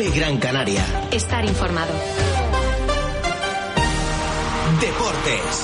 COPE Gran Canaria. Estar informado. Deportes.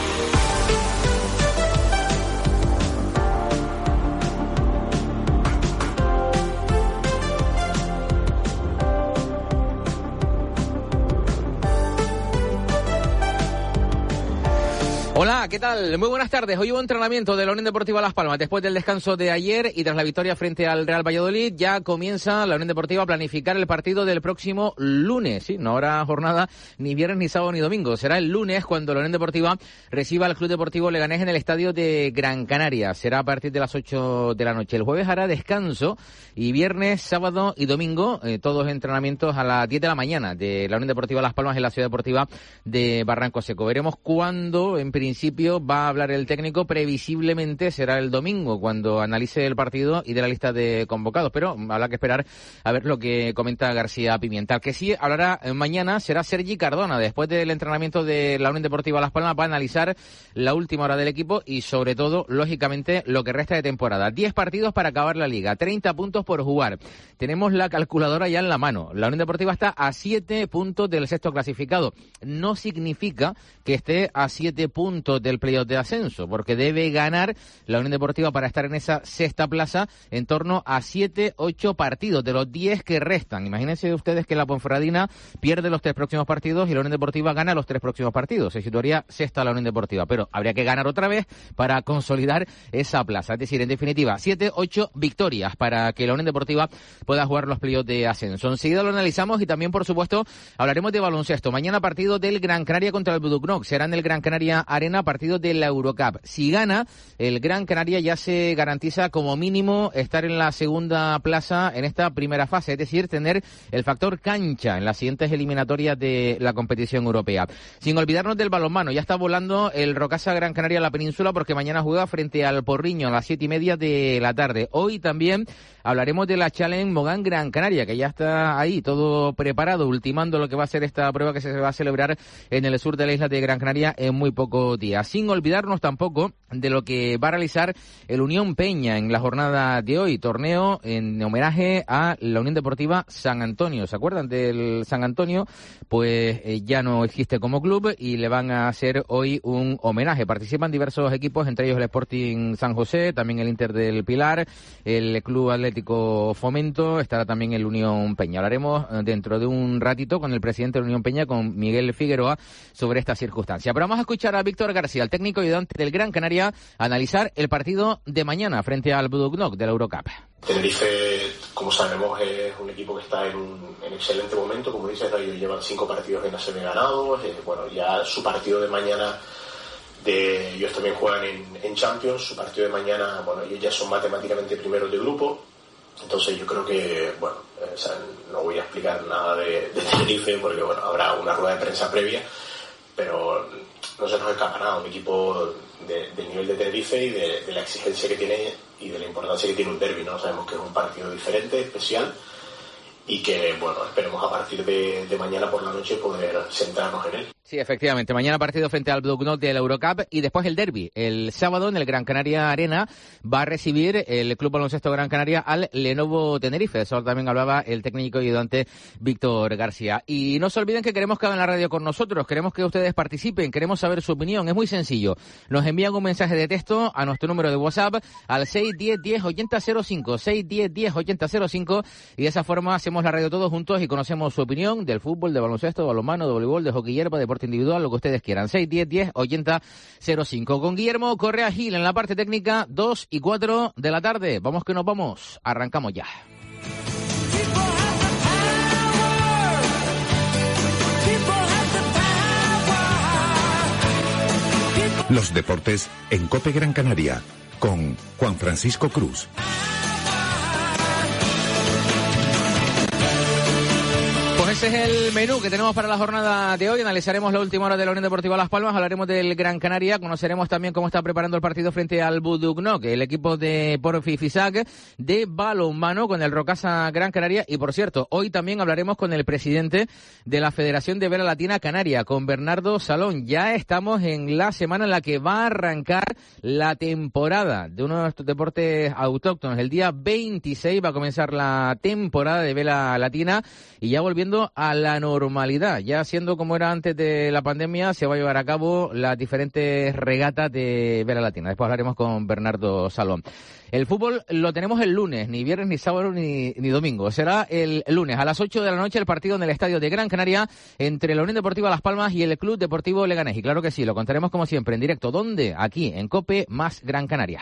Hola, ¿qué tal? Muy buenas tardes. Hoy hubo entrenamiento de la Unión Deportiva Las Palmas. Después del descanso de ayer y tras la victoria frente al Real Valladolid, ya comienza la Unión Deportiva a planificar el partido del próximo lunes. Sí, no habrá jornada ni viernes, ni sábado, ni domingo. Será el lunes cuando la Unión Deportiva reciba al Club Deportivo Leganés en el estadio de Gran Canaria. Será a partir de las 8 de la noche. El jueves hará descanso y viernes, sábado y domingo, todos entrenamientos a las 10 de la mañana de la Unión Deportiva Las Palmas en la Ciudad Deportiva de Barranco Seco. Veremos cuándo, en principio, va a hablar el técnico. Previsiblemente será el domingo cuando analice el partido y de la lista de convocados, pero habrá que esperar a ver lo que comenta García Pimienta. El que sí hablará mañana será Sergi Cardona. Después del entrenamiento de la Unión Deportiva Las Palmas va a analizar la última hora del equipo y sobre todo, lógicamente, lo que resta de temporada. 10 partidos para acabar la liga, 30 puntos por jugar. Tenemos la calculadora ya en la mano. La Unión Deportiva está a 7 puntos del sexto clasificado. No significa que esté a 7 puntos del playoff de ascenso, porque debe ganar la Unión Deportiva para estar en esa sexta plaza en torno a 7-8 partidos de los 10 que restan. Imagínense ustedes que la Ponferradina pierde los 3 próximos partidos y la Unión Deportiva gana los 3 próximos partidos. Se situaría sexta la Unión Deportiva, pero habría que ganar otra vez para consolidar esa plaza. Es decir, en definitiva, 7-8 victorias para que la Unión Deportiva pueda jugar los playoffs de ascenso. Enseguida lo analizamos y también, por supuesto, hablaremos de baloncesto. Mañana partido del Gran Canaria contra el Buduknoc. Será en el Gran Canaria Arena, partido de la Eurocup. Si gana, el Gran Canaria ya se garantiza como mínimo estar en la segunda plaza en esta primera fase, es decir, tener el factor cancha en las siguientes eliminatorias de la competición europea. Sin olvidarnos del balonmano, ya está volando el Rocasa Gran Canaria a la península porque mañana juega frente al Porriño a las 7:30 de la tarde. Hoy también hablaremos de la Challenge Mogán Gran Canaria, que ya está ahí todo preparado, ultimando lo que va a ser esta prueba que se va a celebrar en el sur de la isla de Gran Canaria en muy pocos días. Sin olvidarnos tampoco de lo que va a realizar el Unión Peña en la jornada de hoy, torneo en homenaje a la Unión Deportiva San Antonio. ¿Se acuerdan del San Antonio? Pues ya no existe como club y le van a hacer hoy un homenaje. Participan diversos equipos, entre ellos el Sporting San José, también el Inter del Pilar, el Club Atlético Fomento, estará también el Unión Peña. Hablaremos dentro de un ratito con el presidente de la Unión Peña, con Miguel Figueroa, sobre esta circunstancia. Pero vamos a escuchar a Víctor García, el técnico ayudante del Gran Canaria, analizar el partido de mañana frente al Buduknoc de la Eurocup. Tenerife, como sabemos, es un equipo que está en excelente momento. Como dices, ellos llevan 5 partidos en ACB ganados. Bueno, ya su partido de mañana, ellos también juegan en Champions. Su partido de mañana, bueno, ellos ya son matemáticamente primeros de grupo. Entonces yo creo que, bueno, no voy a explicar nada de Tenerife porque, bueno, habrá una rueda de prensa previa, pero no se nos escapa nada. Un equipo del nivel de Tenerife y de la exigencia que tiene y de la importancia que tiene un derbi, ¿no? Sabemos que es un partido diferente, especial, y que, bueno, esperemos a partir de mañana por la noche poder centrarnos en él. Sí, efectivamente. Mañana partido frente al Buduknoc de la Eurocup y después el derbi. El sábado en el Gran Canaria Arena va a recibir el Club Baloncesto Gran Canaria al Lenovo Tenerife. Eso también hablaba el técnico ayudante Víctor García. Y no se olviden que queremos que hagan la radio con nosotros. Queremos que ustedes participen. Queremos saber su opinión. Es muy sencillo. Nos envían un mensaje de texto a nuestro número de WhatsApp al 610-10-8005. 610-10-8005 y de esa forma hacemos la radio todos juntos y conocemos su opinión del fútbol, de baloncesto, de balonmano, de voleibol, de hockey hierba, deporte individual, lo que ustedes quieran. 610-10-8005. Con Guillermo Correa Gil en la parte técnica, 2 y 4 de la tarde. Vamos que nos vamos. Arrancamos ya. Los deportes en COPE Gran Canaria con Juan Francisco Cruz. Ese es el menú que tenemos para la jornada de hoy. Analizaremos la última hora de la Unión Deportiva Las Palmas, hablaremos del Gran Canaria, conoceremos también cómo está preparando el partido frente al Buduknoc, el equipo de Porfi Fisac de balonmano con el Rocasa Gran Canaria. Y por cierto, hoy también hablaremos con el presidente de la Federación de Vela Latina Canaria, con Bernardo Salón. Ya estamos en la semana en la que va a arrancar la temporada de uno de nuestros deportes autóctonos. El día 26 va a comenzar la temporada de Vela Latina y ya volviendo a la normalidad, ya siendo como era antes de la pandemia, se va a llevar a cabo las diferentes regatas de Vela Latina. Después hablaremos con Bernardo Salón. El fútbol lo tenemos el lunes, ni viernes, ni sábado, ni domingo. Será el lunes a las 8 de la noche el partido en el estadio de Gran Canaria entre la Unión Deportiva Las Palmas y el Club Deportivo Leganés. Y claro que sí, lo contaremos como siempre en directo. ¿Dónde? Aquí, en COPE más Gran Canaria.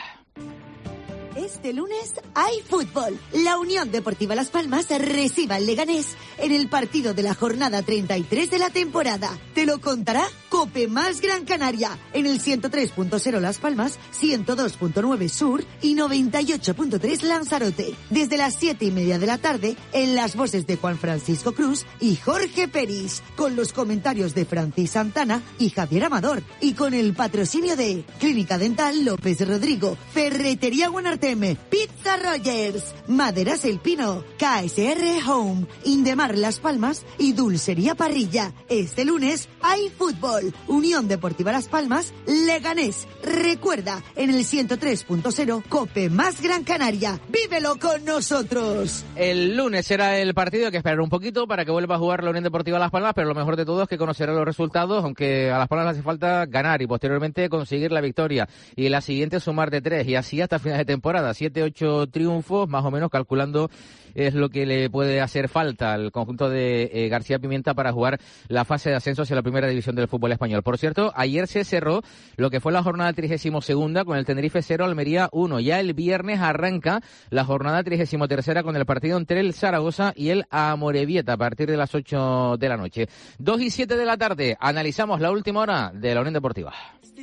Este lunes hay fútbol. La Unión Deportiva Las Palmas recibe al Leganés en el partido de la jornada 33 de la temporada. Te lo contará COPE más Gran Canaria en el 103.0 Las Palmas, 102.9 Sur y 98.3 Lanzarote. Desde las 7:30 de la tarde en las voces de Juan Francisco Cruz y Jorge Peris, con los comentarios de Francis Santana y Javier Amador, y con el patrocinio de Clínica Dental López Rodrigo, Ferretería Guanarteme, Pizza Rogers, Maderas El Pino, KSR Home, Indemar Las Palmas y Dulcería Parrilla. Este lunes hay fútbol. Unión Deportiva Las Palmas, Leganés. Recuerda, en el 103.0 COPE más Gran Canaria. ¡Vívelo con nosotros! El lunes será el partido, hay que esperar un poquito para que vuelva a jugar la Unión Deportiva Las Palmas, pero lo mejor de todo es que conocerá los resultados, aunque a Las Palmas le hace falta ganar y posteriormente conseguir la victoria. Y la siguiente sumar de 3 y así hasta final de temporada. 7-8 triunfos, más o menos, calculando es lo que le puede hacer falta al conjunto de García Pimienta para jugar la fase de ascenso hacia la primera división del fútbol español. Por cierto, ayer se cerró lo que fue la jornada 32ª con el Tenerife 0, Almería 1. Ya el viernes arranca la jornada 33ª con el partido entre el Zaragoza y el Amorebieta a partir de las 8 de la noche. 2 y 7 de la tarde, analizamos la última hora de la Unión Deportiva.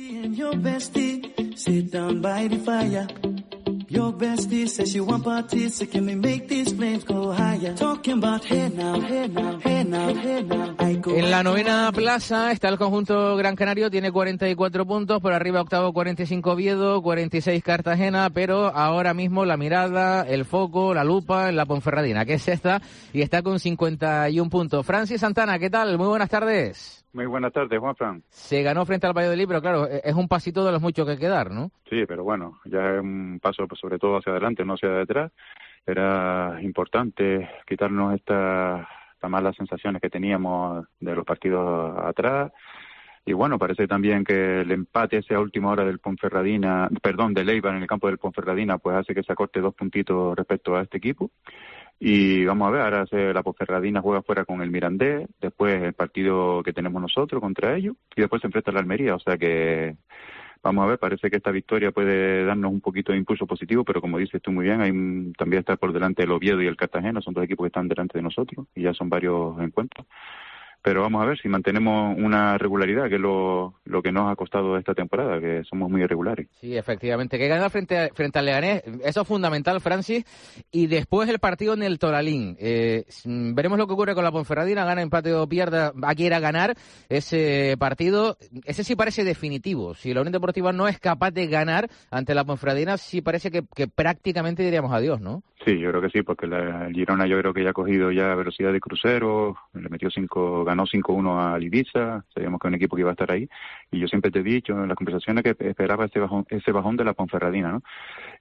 Your bestie says she want parties, so can we make these flames go higher? Talking about hey now, hey now, hey now, hey now. En la novena plaza está el conjunto Gran Canario, tiene 44 puntos, por arriba octavo 45 Oviedo, 46 Cartagena, pero ahora mismo la mirada, el foco, la lupa en la Ponferradina, que es sexta y está con 51 puntos. Francis Santana, ¿qué tal? Muy buenas tardes. Muy buenas tardes, Juanfran. Se ganó frente al Valladolid, pero claro, es un pasito de los muchos que hay que dar, ¿no? Sí, pero bueno, ya es un paso sobre todo hacia adelante, no hacia detrás. Era importante quitarnos estas malas sensaciones que teníamos de los partidos atrás. Y bueno, parece también que el empate ese a última hora del del Eibar en el campo del Ponferradina, pues hace que se acorte 2 puntitos respecto a este equipo. Y vamos a ver, ahora la Ponferradina juega fuera con el Mirandés, después el partido que tenemos nosotros contra ellos, y después se enfrenta a la Almería, o sea que vamos a ver, parece que esta victoria puede darnos un poquito de impulso positivo, pero como dices tú muy bien, también está por delante el Oviedo y el Cartagena, son 2 equipos que están delante de nosotros, y ya son varios encuentros. Pero vamos a ver si mantenemos una regularidad, que es lo que nos ha costado esta temporada, que somos muy irregulares. Sí, efectivamente. Que gana frente al Leganés, eso es fundamental, Francis. Y después el partido en el Toralín. Veremos lo que ocurre con la Ponferradina, gana, empate o pierda, va a querer ganar ese partido. Ese sí parece definitivo. Si la Unión Deportiva no es capaz de ganar ante la Ponferradina, sí parece que prácticamente diríamos adiós, ¿no? Sí, yo creo que sí, porque el Girona yo creo que ya ha cogido ya velocidad de crucero, ganó 5-1 al Ibiza, sabíamos que era un equipo que iba a estar ahí, y yo siempre te he dicho en las conversaciones que esperaba ese bajón de la Ponferradina, ¿no?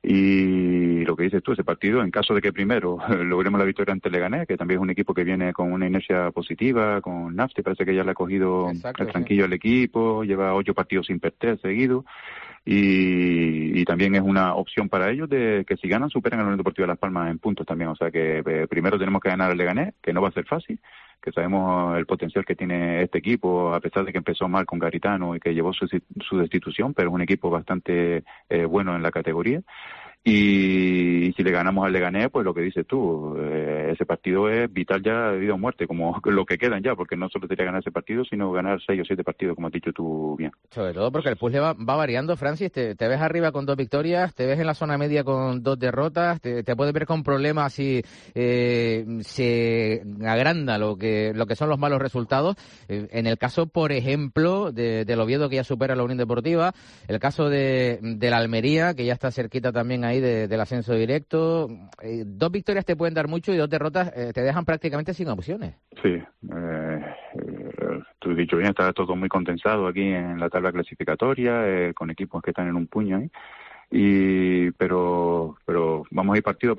Y lo que dices tú, ese partido, en caso de que primero logremos la victoria ante Leganés, que también es un equipo que viene con una inercia positiva, con Nafti, parece que ya le ha cogido el tranquillo al equipo, lleva 8 partidos sin perder seguidos, y también es una opción para ellos de que si ganan superen a la Unión Deportiva de Las Palmas en puntos también, o sea que primero tenemos que ganar al Leganés, que no va a ser fácil, que sabemos el potencial que tiene este equipo, a pesar de que empezó mal con Garitano y que llevó su destitución, pero es un equipo bastante bueno en la categoría. Y si le ganamos al Leganés, pues lo que dices tú, ese partido es vital ya de vida o muerte, como lo que quedan ya, porque no solo sería ganar ese partido, sino ganar 6 o 7 partidos, como has dicho tú bien. Sobre todo porque el puzzle va variando, Francis, te ves arriba con 2 victorias, te ves en la zona media con 2 derrotas, te puedes ver con problemas si se agranda lo que son los malos resultados. En el caso, por ejemplo, del Oviedo, que ya supera la Unión Deportiva, el caso de la Almería, que ya está cerquita también ahí del ascenso directo. 2 victorias te pueden dar mucho y 2 derrotas te dejan prácticamente sin opciones. Sí, tú has dicho bien, está todo muy condensado aquí en la tabla clasificatoria, con equipos que están en un puño ahí. Pero vamos a ir partido a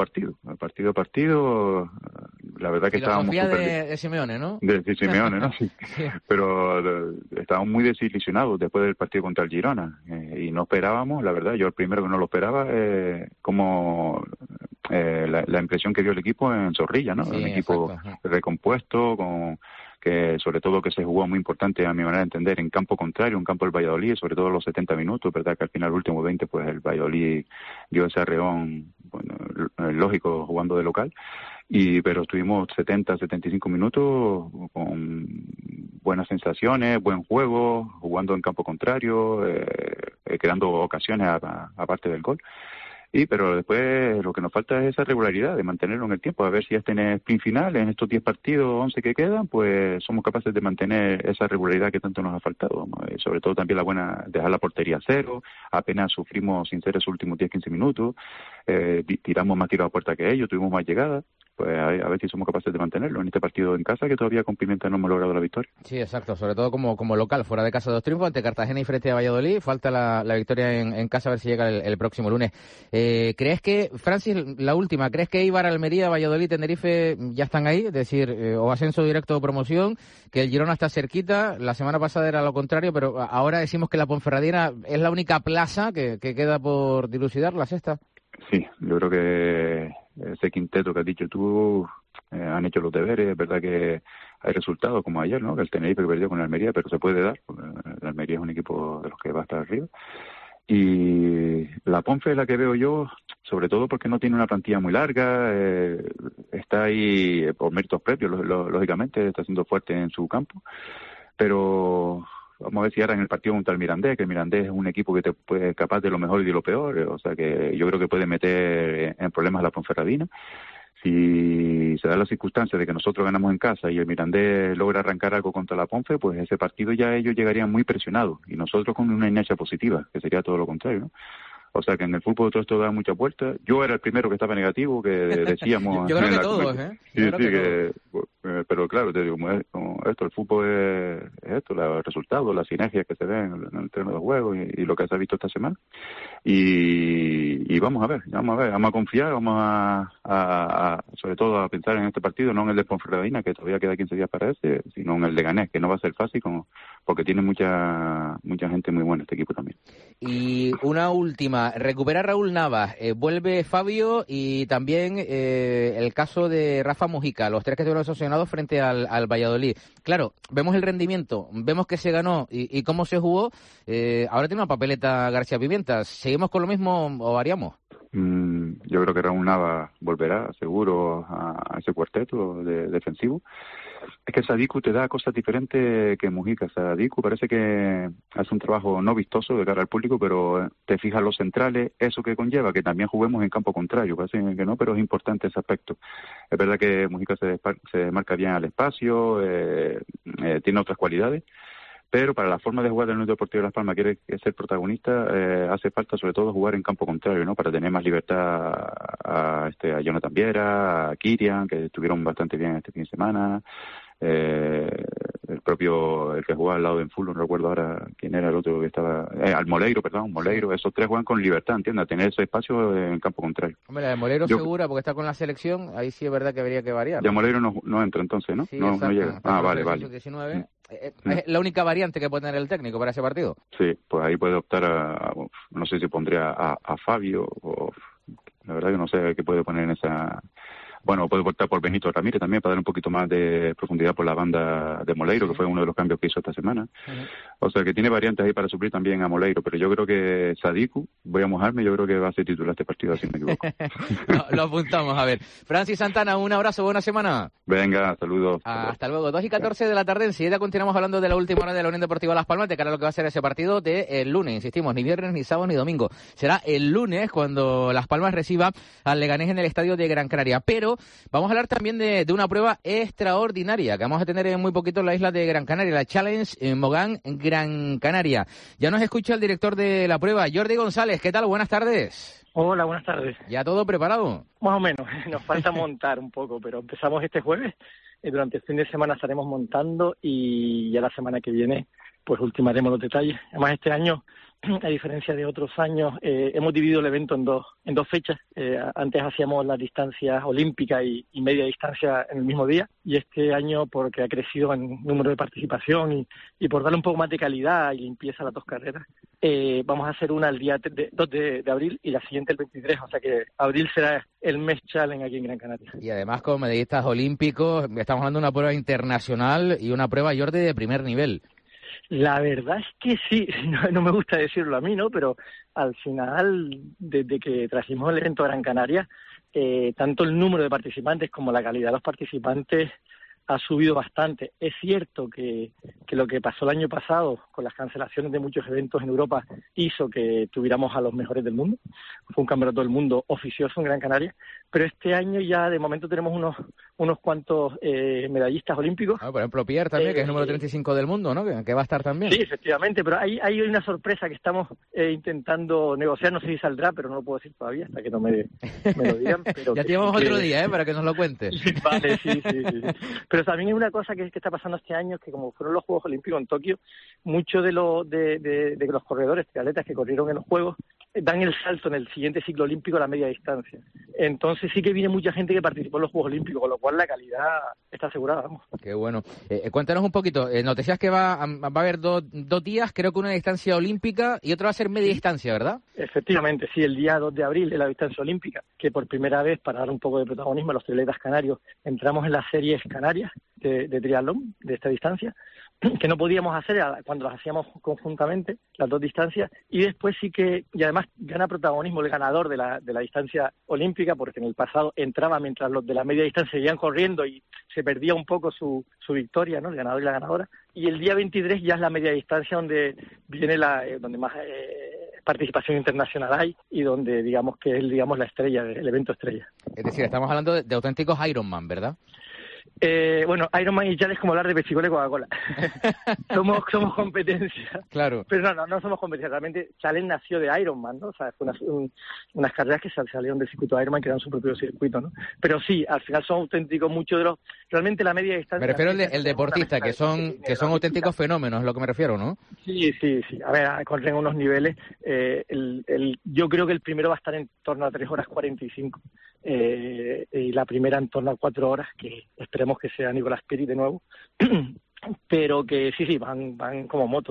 partido. La verdad que estábamos de Simeone, ¿no? De Simeone, ¿no? Sí. Sí. Pero estábamos muy desilusionados después del partido contra el Girona y no esperábamos, la verdad, yo el primero que no lo esperaba, como la impresión que dio el equipo en Zorrilla, ¿no? Sí, un equipo exacto. recompuesto, que sobre todo que se jugó muy importante a mi manera de entender en campo contrario, un campo del Valladolid, sobre todo los 70 minutos, verdad que al final, los últimos 20, pues el Valladolid dio ese arreón, bueno, lógico, jugando de local, pero estuvimos 75 minutos con buenas sensaciones, buen juego, jugando en campo contrario, creando ocasiones aparte del gol. Pero después lo que nos falta es esa regularidad de mantenerlo en el tiempo, a ver si en el sprint final, en estos 10 partidos, 11 que quedan, pues somos capaces de mantener esa regularidad que tanto nos ha faltado, ¿no? Sobre todo también dejar la portería a cero, apenas sufrimos sin ser esos últimos 10-15 minutos, tiramos más tiros a puerta que ellos, tuvimos más llegadas, pues a ver si somos capaces de mantenerlo en este partido en casa, que todavía con Pimienta no hemos logrado la victoria. Sí, exacto, sobre todo como local, fuera de casa 2 triunfos ante Cartagena y frente a Valladolid, falta la victoria en casa, a ver si llega el próximo lunes. ¿Crees que, Francis, la última, crees que Eibar, Almería, Valladolid, Tenerife ya están ahí? Es decir, o ascenso directo o promoción, que el Girona está cerquita, la semana pasada era lo contrario, pero ahora decimos que la Ponferradina es la única plaza que queda por dilucidar, la sexta. Sí, yo creo que ese quinteto que has dicho tú han hecho los deberes. Es verdad que hay resultados como ayer, ¿no? Que el Tenerife perdió con el Almería, pero se puede dar, porque el Almería es un equipo de los que va a estar arriba. Y la Ponfe es la que veo yo, sobre todo porque no tiene una plantilla muy larga, está ahí por méritos propios, lógicamente, está siendo fuerte en su campo, pero vamos a ver si ahora en el partido contra el Mirandés, que el Mirandés es un equipo que te puede capaz de lo mejor y de lo peor, o sea que yo creo que puede meter en problemas a la Ponferradina. Si se da la circunstancia de que nosotros ganamos en casa y el Mirandés logra arrancar algo contra la Ponfe, pues ese partido ya ellos llegarían muy presionados y nosotros con una inercia positiva, que sería todo lo contrario, ¿no? O sea que en el fútbol todo esto da mucha vuelta. Yo era el primero que estaba negativo, que decíamos... Yo creo que todos, ¿eh? Pero claro, te digo, como esto, el fútbol es esto, los resultados, las sinergias que se ven en el terreno de juego y lo que se ha visto esta semana. Y vamos a ver, vamos a confiar, vamos a sobre todo a pensar en este partido, no en el de Ponferradina, que todavía queda 15 días para ese, sino en el de Ganés, que no va a ser fácil, porque tiene mucha gente muy buena este equipo también. Y una última, recupera Raúl Navas, vuelve Fabio y también el caso de Rafa Mujica, los 3 que estuvieron sancionados frente al Valladolid. Claro, vemos el rendimiento, vemos que se ganó y cómo se jugó. Ahora tiene una papeleta García Pimienta. ¿Seguimos con lo mismo o variamos? Yo creo que Raúl Navas volverá seguro a ese cuarteto defensivo. Es que Sadiku te da cosas diferentes que Mujica. Sadiku parece que hace un trabajo no vistoso de cara al público, pero te fijas los centrales, eso que conlleva, que también juguemos en campo contrario. Parece que no, pero es importante ese aspecto. Es verdad que Mujica se marca bien al espacio, tiene otras cualidades, pero para la forma de jugar del Unión Deportiva Las Palmas, quiere ser protagonista, hace falta sobre todo jugar en campo contrario, ¿no? Para tener más libertad a Jonathan Viera, a Kirian, que estuvieron bastante bien este fin de semana, el que jugaba al lado de Fulham, no recuerdo ahora quién era el otro que estaba, al Moleiro, esos 3 juegan con libertad, ¿entiendes? A tener ese espacio en campo contrario. Hombre, la de Moleiro segura, porque está con la selección, ahí sí es verdad que habría que variar. Ya Moleiro no entra entonces, ¿no? Sí, no llega. Vale. 19. ¿Es la única variante que puede tener el técnico para ese partido? Sí, pues ahí puede optar no sé si pondría a Fabio, o la verdad que no sé qué puede poner en esa... Bueno, puede optar por Benito Ramírez también para dar un poquito más de profundidad por la banda de Moleiro, que fue uno de los cambios que hizo esta semana. O sea que tiene variantes ahí para suplir también a Moleiro, pero yo creo que Sadiku, voy a mojarme, yo creo que va a ser titular este partido, si no me equivoco. Lo apuntamos, a ver. Francis Santana, un abrazo, buena semana. Venga, saludos. Hasta luego. 2:14 de la tarde, enseguida continuamos hablando de la última hora de la Unión Deportiva Las Palmas, de cara a lo que va a ser ese partido de el lunes, insistimos, ni viernes, ni sábado, ni domingo. Será el lunes cuando Las Palmas reciba al Leganés en el estadio de Gran Canaria. Pero vamos a hablar también de una prueba extraordinaria que vamos a tener en muy poquito en la isla de Gran Canaria, la Challenge Mogán Gran Canaria. Ya nos escucha el director de la prueba, Jordi González. ¿Qué tal? Buenas tardes. Hola, buenas tardes. ¿Ya todo preparado? Más o menos, nos falta montar un poco, pero empezamos este jueves y durante el fin de semana estaremos montando y ya la semana que viene pues ultimaremos los detalles. Además, este año, a diferencia de otros años, hemos dividido el evento en dos fechas. Antes hacíamos las distancias olímpica y media distancia en el mismo día, y este año, porque ha crecido en número de participación y por darle un poco más de calidad y limpieza a las dos carreras, vamos a hacer una el día 2 de abril y la siguiente el 23, o sea que abril será el mes challenge aquí en Gran Canaria. Y además con medallistas olímpicos, estamos hablando de una prueba internacional y una prueba, Jordi, de primer nivel. La verdad es que sí, no me gusta decirlo a mí, ¿no? Pero al final, desde que trajimos el evento a Gran Canaria, tanto el número de participantes como la calidad de los participantes ha subido bastante. Es cierto que lo que pasó el año pasado con las cancelaciones de muchos eventos en Europa hizo que tuviéramos a los mejores del mundo. Fue un campeonato del mundo oficioso en Gran Canaria, pero este año ya de momento tenemos unos cuantos medallistas olímpicos. Por ejemplo, Pierre también, que es el número 35 del mundo, ¿no? Que va a estar también. Sí, efectivamente, pero hay una sorpresa que estamos intentando negociar, no sé si saldrá, pero no lo puedo decir todavía hasta que no me lo digan. Pero ya tenemos otro día, para que nos lo cuentes. Vale, sí. Pero también hay una cosa que está pasando este año, que como fueron los Juegos Olímpicos en Tokio, muchos de los corredores, triatletas que corrieron en los Juegos, dan el salto en el siguiente ciclo olímpico a la media distancia. Entonces sí que viene mucha gente que participó en los Juegos Olímpicos, con lo cual la calidad está asegurada, vamos. Qué bueno. Cuéntanos un poquito, nos decías que va a haber dos días, creo que una distancia olímpica y otra va a ser media distancia, ¿verdad? Efectivamente, sí, el día 2 de abril es la distancia olímpica, que por primera vez, para dar un poco de protagonismo a los triatletas canarios, entramos en las series canarias de triatlón, de esta distancia, que no podíamos hacer cuando las hacíamos conjuntamente, las dos distancias, y después sí que, y además gana protagonismo el ganador de la distancia olímpica, porque en el pasado entraba mientras los de la media distancia seguían corriendo y se perdía un poco su victoria, ¿no? El ganador y la ganadora. Y el día 23 ya es la media distancia donde viene donde más participación internacional hay y donde digamos que es la estrella, el evento estrella. Es decir, estamos hablando de auténticos Ironman, ¿verdad? Bueno, Ironman y Challenge es como hablar de Pepsi-Cola y Coca-Cola. somos competencia. Claro. Pero no somos competencia. Realmente Challenge nació de Ironman, ¿no? O sea, fue unas carreras que salieron del circuito de Ironman, que eran su propio circuito, ¿no? Pero sí, al final son auténticos muchos de los... Realmente la media distancia... Me refiero al deportista, que son auténticos fenómenos, es lo que me refiero, ¿no? Sí. A ver, corren unos niveles. Yo creo que el primero va a estar en torno a 3 horas 45. Y la primera en torno a 4 horas, que esperemos que sea Nicolás Piri de nuevo, pero que sí, van como moto.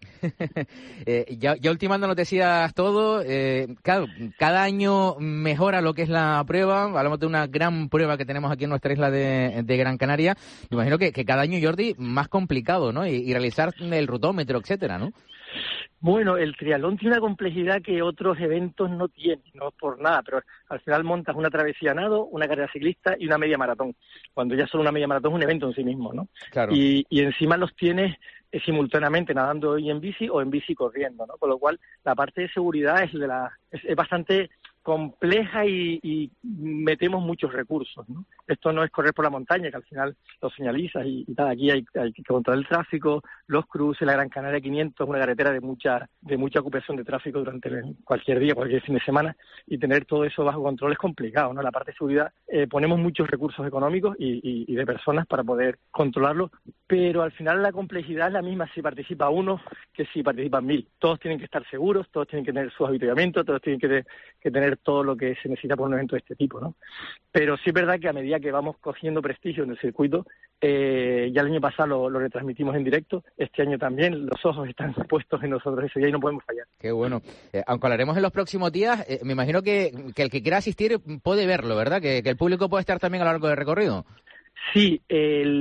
Ya ultimando nos decías todo, claro, cada año mejora lo que es la prueba, hablamos de una gran prueba que tenemos aquí en nuestra isla de Gran Canaria, me imagino que cada año, Jordi, más complicado, ¿no? Y realizar el rutómetro, etcétera, ¿no? Bueno, el triatlón tiene una complejidad que otros eventos no tienen, no por nada, pero al final montas una travesía a nado, una carrera ciclista y una media maratón, cuando ya solo una media maratón es un evento en sí mismo, ¿no? Claro. Y encima los tienes simultáneamente nadando y en bici o en bici corriendo, ¿no? Con lo cual la parte de seguridad es bastante compleja y metemos muchos recursos, ¿no? Esto no es correr por la montaña, que al final lo señalizas y tal. Aquí hay que controlar el tráfico, los cruces, la Gran Canaria 500 es una carretera de mucha ocupación de tráfico durante cualquier día, cualquier fin de semana, y tener todo eso bajo control es complicado, ¿no? La parte de seguridad ponemos muchos recursos económicos y de personas para poder controlarlo, pero al final la complejidad es la misma si participa uno que si participan 1000. Todos tienen que estar seguros, todos tienen que tener sus avituallamientos, todos tienen que tener todo lo que se necesita por un evento de este tipo, ¿no? Pero sí es verdad que a medida que vamos cogiendo prestigio en el circuito, ya el año pasado lo retransmitimos en directo, este año también, los ojos están puestos en nosotros ese día y no podemos fallar. Qué bueno. Aunque hablaremos en los próximos días, me imagino que el que quiera asistir puede verlo, ¿verdad? Que el público puede estar también a lo largo del recorrido. Sí,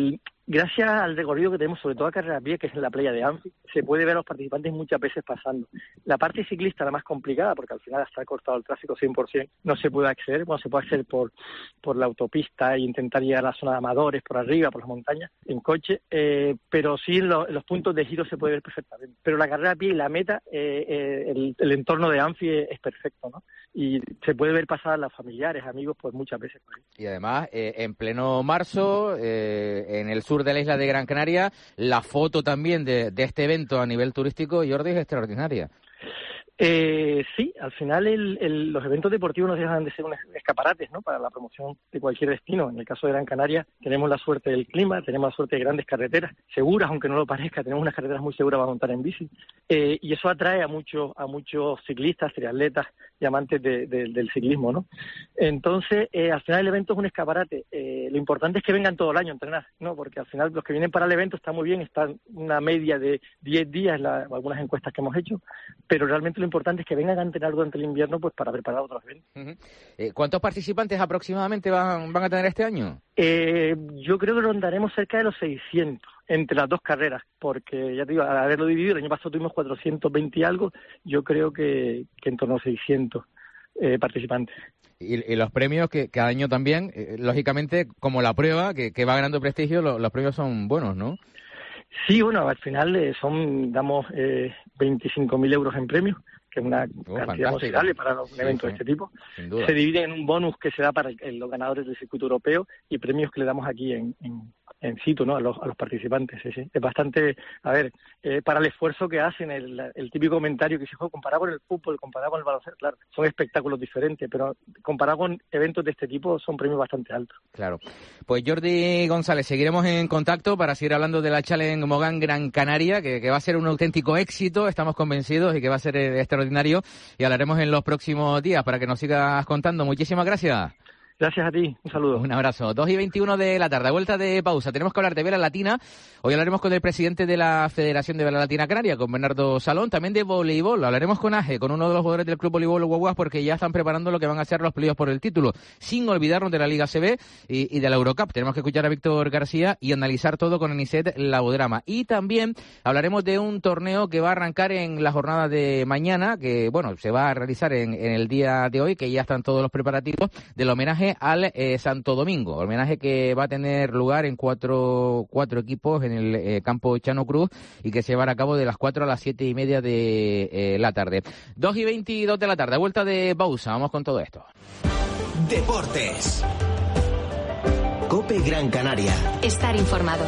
gracias al recorrido que tenemos, sobre todo a carrera a pie, que es en la playa de Anfi, se puede ver a los participantes muchas veces pasando. La parte ciclista, la más complicada, porque al final está cortado el tráfico 100%, no se puede acceder. Bueno, se puede acceder por la autopista e intentar llegar a la zona de Amadores, por arriba, por las montañas, en coche, pero sí en los puntos de giro se puede ver perfectamente. Pero la carrera a pie y la meta, el entorno de Anfi es perfecto, ¿no? Y se puede ver pasar a los familiares, amigos, pues muchas veces por ahí. Y además, en pleno marzo, en el sur de la isla de Gran Canaria, la foto también de este evento a nivel turístico, Jordi, es extraordinaria. Sí, al final los eventos deportivos no dejan de ser unos escaparates, ¿no?, para la promoción de cualquier destino. En el caso de Gran Canaria tenemos la suerte del clima, tenemos la suerte de grandes carreteras seguras, aunque no lo parezca, tenemos unas carreteras muy seguras para montar en bici, y eso atrae a muchos ciclistas, triatletas y amantes del ciclismo, ¿no? Entonces, al final el evento es un escaparate. Lo importante es que vengan todo el año a entrenar, ¿no?, porque al final los que vienen para el evento está muy bien, están una media de 10 días, algunas encuestas que hemos hecho, pero realmente lo importante es que vengan a entrenar durante el invierno, pues para preparar otros eventos. Uh-huh. ¿Cuántos participantes aproximadamente van a tener este año? Yo creo que rondaremos cerca de los 600 entre las dos carreras, porque ya te digo, al haberlo dividido, el año pasado tuvimos 420 y algo, yo creo que en torno a 600 participantes. Y los premios que cada año también, lógicamente, como la prueba, que va ganando prestigio, los premios son buenos, ¿no? Sí, bueno, al final damos 25.000 euros en premios, que es una cantidad considerable para un evento de este tipo. Se divide en un bonus que se da para los ganadores del circuito europeo y premios que le damos aquí en situ, ¿no?, a los participantes. Sí. Es bastante, para el esfuerzo que hacen, el típico comentario que se juega comparado con el fútbol, comparado con el baloncesto, claro, son espectáculos diferentes, pero comparado con eventos de este tipo son premios bastante altos. Claro. Pues Jordi González, seguiremos en contacto para seguir hablando de la Challenge Mogán Gran Canaria, que va a ser un auténtico éxito, estamos convencidos, y que va a ser extraordinario, y hablaremos en los próximos días para que nos sigas contando. Muchísimas gracias. Gracias a ti, un saludo. Un abrazo. 2:21 de la tarde, a vuelta de pausa. Tenemos que hablar de vela latina. Hoy hablaremos con el presidente de la Federación de Vela Latina Canaria, con Bernardo Salón, también de voleibol. Hablaremos con AGE, con uno de los jugadores del Club Voleibol Guaguas, porque ya están preparando lo que van a ser los playoffs por el título, sin olvidarnos de la Liga CB y de la Eurocup. Tenemos que escuchar a Víctor García y analizar todo con Aniset Labodrama. Y también hablaremos de un torneo que va a arrancar en la jornada de mañana, que bueno, se va a realizar en el día de hoy, que ya están todos los preparativos del homenaje al Santo Domingo, homenaje que va a tener lugar en cuatro equipos en el campo Chano Cruz, y que se llevará a cabo de las 4 a las 7:30 de la tarde. 2:22 de la tarde, a vuelta de pausa, vamos con todo esto. Deportes. COPE Gran Canaria. Estar informado.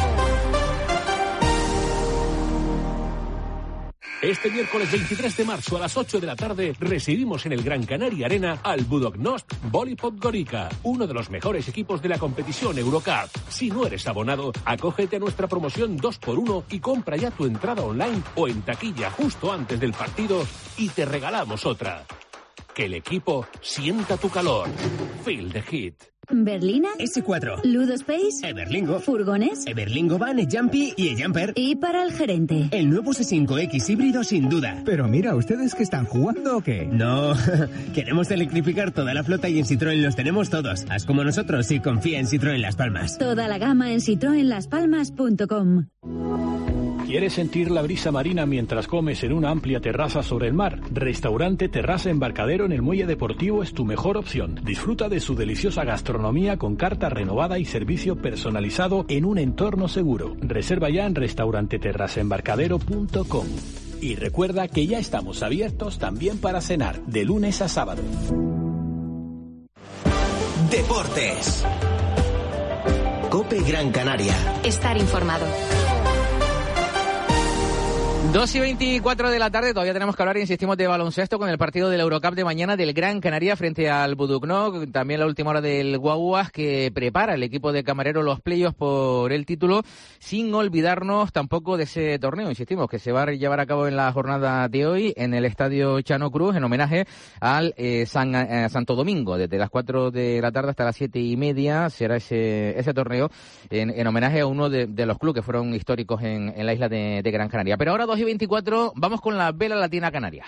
Este miércoles 23 de marzo a las 8 de la tarde recibimos en el Gran Canaria Arena al Budognost Volleyball Gorica, uno de los mejores equipos de la competición Eurocup. Si no eres abonado, acógete a nuestra promoción 2x1 y compra ya tu entrada online o en taquilla justo antes del partido y te regalamos otra. Que el equipo sienta tu calor. Feel the heat. Berlina, S4, Ludo Space, Everlingo, furgones, Everlingo Van, Jumpy y Jumper. Y para el gerente, el nuevo C5X híbrido sin duda. Pero mira, ¿ustedes que están jugando o qué? No, queremos electrificar toda la flota y en Citroën los tenemos todos. Haz como nosotros y confía en Citroën Las Palmas. Toda la gama en citroenlaspalmas.com. ¿Quieres sentir la brisa marina mientras comes en una amplia terraza sobre el mar? Restaurante Terraza Embarcadero en el Muelle Deportivo es tu mejor opción. Disfruta de su deliciosa gastronomía con carta renovada y servicio personalizado en un entorno seguro. Reserva ya en restauranteterrazaembarcadero.com. Y recuerda que ya estamos abiertos también para cenar, de lunes a sábado. Deportes. COPE Gran Canaria. Estar informado. 2:24 de la tarde, todavía tenemos que hablar, insistimos, de baloncesto con el partido de la Eurocup de mañana del Gran Canaria frente al Budugno, también la última hora del Guaguas, que prepara el equipo de Camarero los playoffs por el título, sin olvidarnos tampoco de ese torneo, insistimos, que se va a llevar a cabo en la jornada de hoy en el Estadio Chano Cruz, en homenaje al Santo Domingo. Desde las 4 de la tarde hasta las 7:30 será ese torneo en homenaje a uno de los clubes que fueron históricos en la isla de Gran Canaria. Pero ahora 2:24, vamos con la Vela Latina Canaria.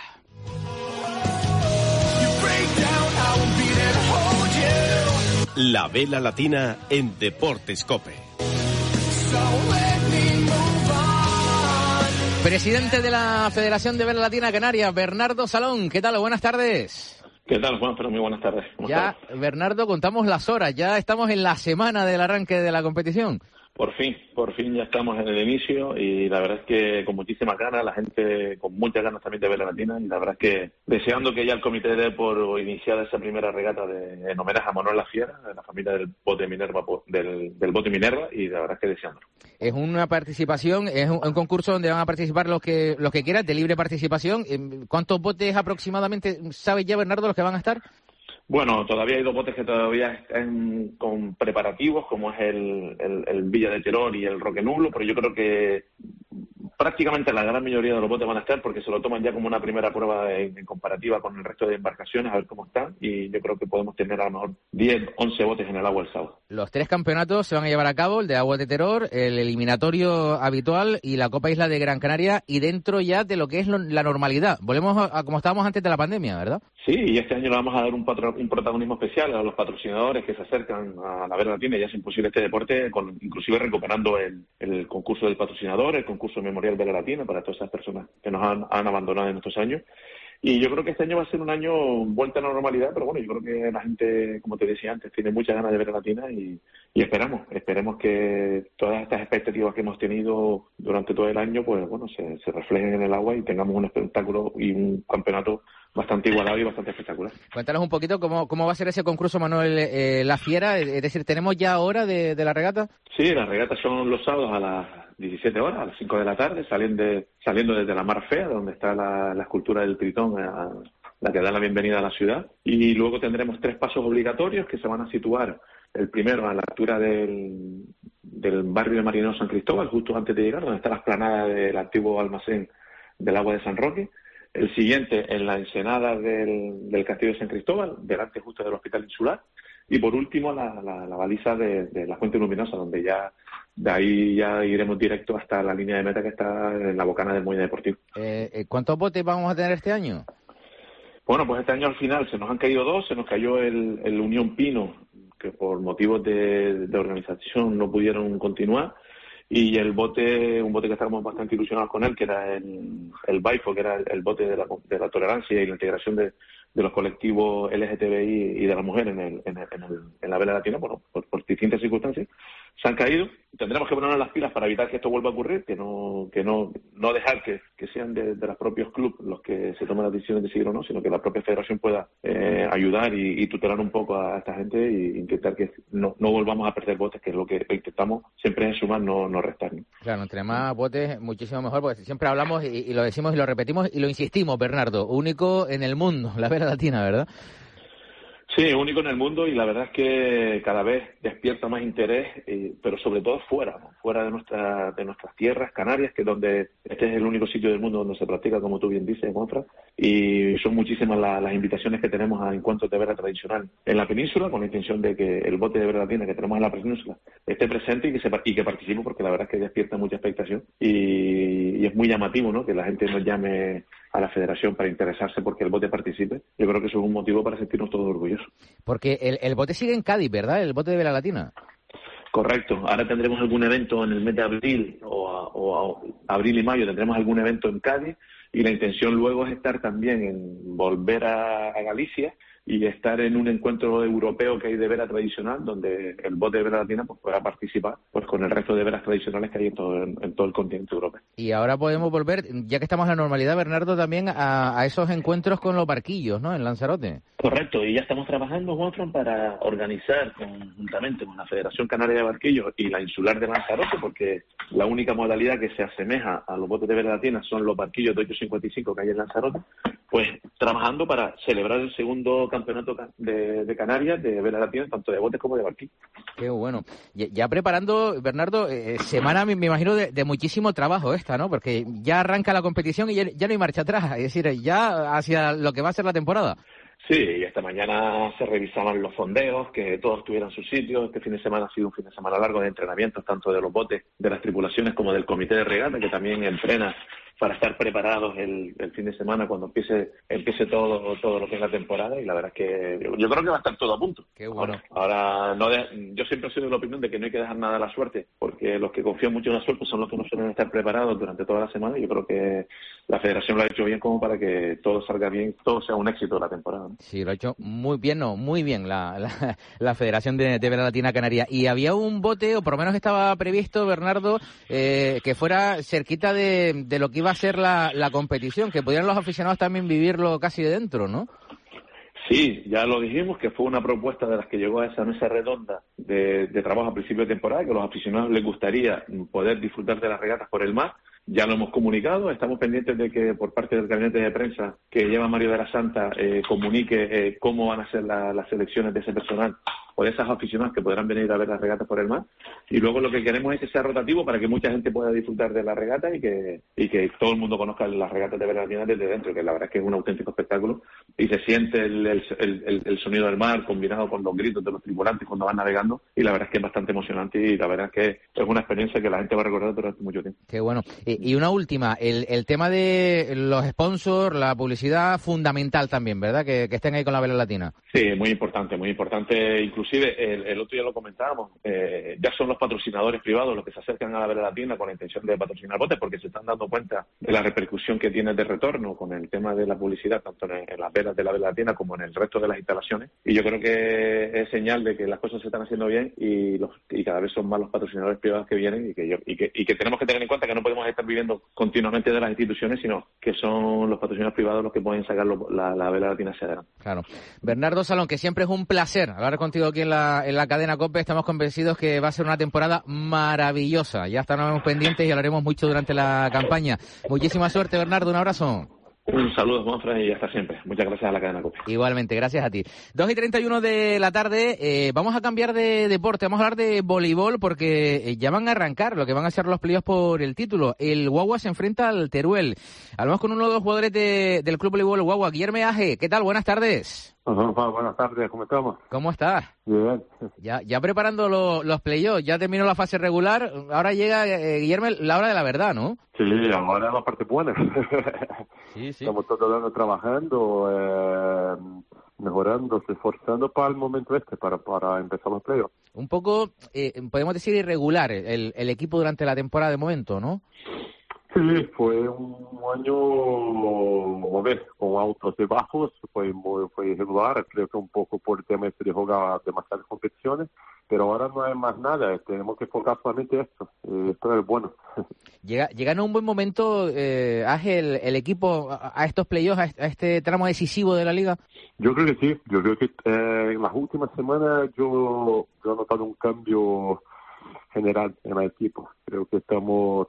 La Vela Latina en Deportes COPE. Presidente de la Federación de Vela Latina Canaria, Bernardo Salón. ¿Qué tal? Buenas tardes. ¿Qué tal, Juan? Pero muy buenas tardes. Ya, Bernardo, contamos las horas. Ya estamos en la semana del arranque de la competición. Por fin ya estamos en el inicio y la verdad es que con muchísimas ganas, la gente con muchas ganas también de Vela Latina y la verdad es que deseando que ya el comité dé por iniciar esa primera regata en homenaje a Manuel La Fiera, de la familia del bote Minerva, del bote Minerva, y la verdad es que deseándolo. Es una participación, es un concurso donde van a participar los que quieran, de libre participación. ¿Cuántos botes aproximadamente sabe ya, Bernardo, los que van a estar? Bueno, todavía hay 2 botes que todavía están con preparativos, como es el Villa de Terror y el Roque Nublo, pero yo creo que prácticamente la gran mayoría de los botes van a estar porque se lo toman ya como una primera prueba en comparativa con el resto de embarcaciones, a ver cómo están, y yo creo que podemos tener a lo mejor 10, 11 botes en el agua el sábado. Los 3 campeonatos se van a llevar a cabo, el de Agua de Terror, el eliminatorio habitual y la Copa Isla de Gran Canaria, y dentro ya de lo que es la normalidad. Volvemos a como estábamos antes de la pandemia, ¿verdad? Sí, y este año le vamos a dar un protagonismo especial a los patrocinadores que se acercan a la Vela Latina y hacen posible este deporte, inclusive recuperando el concurso del patrocinador, el concurso Memorial Vela Latina para todas esas personas que nos han abandonado en estos años. Y yo creo que este año va a ser un año vuelta a la normalidad, pero bueno, yo creo que la gente, como te decía antes, tiene muchas ganas de Vela Latina y esperemos que todas estas expectativas que hemos tenido durante todo el año, pues bueno, se reflejen en el agua y tengamos un espectáculo y un campeonato bastante igualado y bastante espectacular. Cuéntanos un poquito cómo va a ser ese concurso, Manuel La Fiera. Es decir, ¿tenemos ya hora de la regata? Sí, las regatas son los sábados a las 17 horas, a las 5 de la tarde, saliendo desde la Mar Fea, donde está la escultura del Tritón, la que da la bienvenida a la ciudad. Y luego tendremos 3 pasos obligatorios que se van a situar. El primero a la altura del barrio de Marinero San Cristóbal, justo antes de llegar, donde está la explanada del antiguo almacén del agua de San Roque. El siguiente en la ensenada del Castillo de San Cristóbal, delante justo del Hospital Insular. Y por último la baliza de la Fuente Luminosa, donde ya de ahí ya iremos directo hasta la línea de meta que está en la bocana del Muelle Deportivo. ¿Cuántos botes vamos a tener este año? Bueno, pues este año al final se nos han caído 2, se nos cayó el Unión Pino, que por motivos de organización no pudieron continuar, y un bote que estábamos bastante ilusionados con él, que era el BAIFO, que era el bote de la tolerancia y la integración de los colectivos LGTBI y de las mujeres en la Vela Latina, bueno, por distintas circunstancias, se han caído. Tendremos que ponernos las pilas para evitar que esto vuelva a ocurrir, que no dejar que sean de los propios clubes los que se tomen las decisiones de seguir o no, sino que la propia federación pueda ayudar y tutelar un poco a esta gente e intentar que no volvamos a perder botes, que es lo que intentamos siempre es sumar, no restar, ¿no? Claro, entre más botes, muchísimo mejor, porque siempre hablamos y lo decimos y lo repetimos y lo insistimos, Bernardo, único en el mundo, la Vela Latina, ¿verdad? Sí, único en el mundo, y la verdad es que cada vez despierta más interés, pero sobre todo fuera de nuestras tierras canarias, que es donde este es el único sitio del mundo donde se practica, como tú bien dices, Juanfran, y son muchísimas las invitaciones que tenemos a encuentros de vela tradicional en la península, con la intención de que el bote de Vela Latina que tenemos en la península esté presente y que participe, porque la verdad es que despierta mucha expectación y es muy llamativo, ¿no?, que la gente nos llame a la federación para interesarse porque el bote participe. Yo creo que eso es un motivo para sentirnos todos orgullosos. Porque el bote sigue en Cádiz, ¿verdad? El bote de Vela Latina. Correcto. Ahora tendremos algún evento en el mes de abril o abril y mayo, tendremos algún evento en Cádiz, y la intención luego es estar también en volver a Galicia y estar en un encuentro europeo que hay de vela tradicional, donde el bote de Vela Latina pues pueda participar pues con el resto de velas tradicionales que hay en todo el continente europeo. Y ahora podemos volver, ya que estamos en la normalidad, Bernardo, también a esos encuentros con los barquillos, ¿no?, en Lanzarote. Correcto, y ya estamos trabajando, Juanfran, para organizar conjuntamente con la Federación Canaria de Barquillos y la Insular de Lanzarote, porque la única modalidad que se asemeja a los botes de Vela Latina son los barquillos de 855 que hay en Lanzarote, pues trabajando para celebrar el segundo campeonato de Canarias de Vela Latina, tanto de botes como de barquillos. Qué bueno. Ya preparando, Bernardo, semana me imagino de muchísimo trabajo esta, ¿no? Porque ya arranca la competición y ya no hay marcha atrás, es decir, ya hacia lo que va a ser la temporada. Sí, y esta mañana se revisaban los fondeos, que todos tuvieran sus sitios. Este fin de semana ha sido un fin de semana largo de entrenamientos, tanto de los botes, de las tripulaciones, como del comité de regata, que también entrena para estar preparados el fin de semana cuando empiece todo lo que es la temporada, y la verdad es que yo creo que va a estar todo a punto. Qué bueno. Ahora yo siempre he sido de la opinión de que no hay que dejar nada a la suerte, porque los que confían mucho en la suerte son los que no suelen estar preparados durante toda la semana, y yo creo que la Federación lo ha hecho bien como para que todo salga bien, todo sea un éxito de la temporada, ¿no? Sí, lo ha hecho muy bien la Federación de Vela Latina Canaria. Y había un bote, o por lo menos estaba previsto, Bernardo, que fuera cerquita de lo que iba a ser la competición, que pudieran los aficionados también vivirlo casi de dentro, ¿no? Sí, ya lo dijimos, que fue una propuesta de las que llegó a esa mesa redonda de trabajo a principio de temporada, que a los aficionados les gustaría poder disfrutar de las regatas por el mar. Ya lo hemos comunicado, estamos pendientes de que por parte del gabinete de prensa que lleva Mario de la Santa comunique cómo van a ser las selecciones de ese personal o de esas aficionadas que podrán venir a ver las regatas por el mar. Y luego lo que queremos es que sea rotativo para que mucha gente pueda disfrutar de la regata y que todo el mundo conozca las regatas de Vela Latina desde dentro, que la verdad es que es un auténtico espectáculo y se siente el sonido del mar combinado con los gritos de los tripulantes cuando van navegando, y la verdad es que es bastante emocionante y la verdad es que es una experiencia que la gente va a recordar durante mucho tiempo. Qué bueno. Y una última, el tema de los sponsors, la publicidad, fundamental también, ¿verdad? Que estén ahí con la Vela Latina. Sí, muy importante, inclusive el otro día lo comentábamos, ya son los patrocinadores privados los que se acercan a la Vela Latina con la intención de patrocinar botes, porque se están dando cuenta de la repercusión que tiene de retorno con el tema de la publicidad, tanto en las velas de la Vela Latina como en el resto de las instalaciones, y yo creo que es señal de que las cosas se están haciendo bien y cada vez son más los patrocinadores privados que vienen y que tenemos que tener en cuenta que no podemos estar viviendo continuamente de las instituciones, sino que son los patrocinadores privados los que pueden sacar la Vela Latina hacia adelante. Claro. Bernardo Salón, que siempre es un placer hablar contigo aquí en la cadena COPE. Estamos convencidos que va a ser una temporada maravillosa. Ya estaremos pendientes y hablaremos mucho durante la campaña. Muchísima suerte, Bernardo. Un abrazo. Un saludo, Juanfran, y hasta siempre. Muchas gracias a la cadena COPE. Igualmente, gracias a ti. 2:31 de la tarde, vamos a cambiar de deporte, vamos a hablar de voleibol porque ya van a arrancar lo que van a ser los playoffs por el título. El Guagua se enfrenta al Teruel. Hablamos con uno de los jugadores del Club Voleibol Guagua, Guillermo Aje. ¿Qué tal? Buenas tardes. Buenas tardes, ¿cómo estamos? ¿Cómo estás? Bien. Ya preparando los playoffs, ya terminó la fase regular, ahora llega, Guillermo, la hora de la verdad, ¿no? Sí, ahora es la parte buena. Sí. Estamos todos el año trabajando, mejorando, esforzando para el momento para empezar los playoffs. Un poco, podemos decir, irregular el equipo durante la temporada de momento, ¿no? Sí, fue un año, con altos y bajos, fue irregular, creo que un poco por el tema de jugar demasiadas competiciones, pero ahora no hay más nada, tenemos que enfocar solamente esto, esto es bueno. Llega en un buen momento, Ángel, el equipo a estos playoffs, a este tramo decisivo de la liga. Yo creo que sí, yo creo que en las últimas semanas yo he notado un cambio general en el equipo, creo que estamos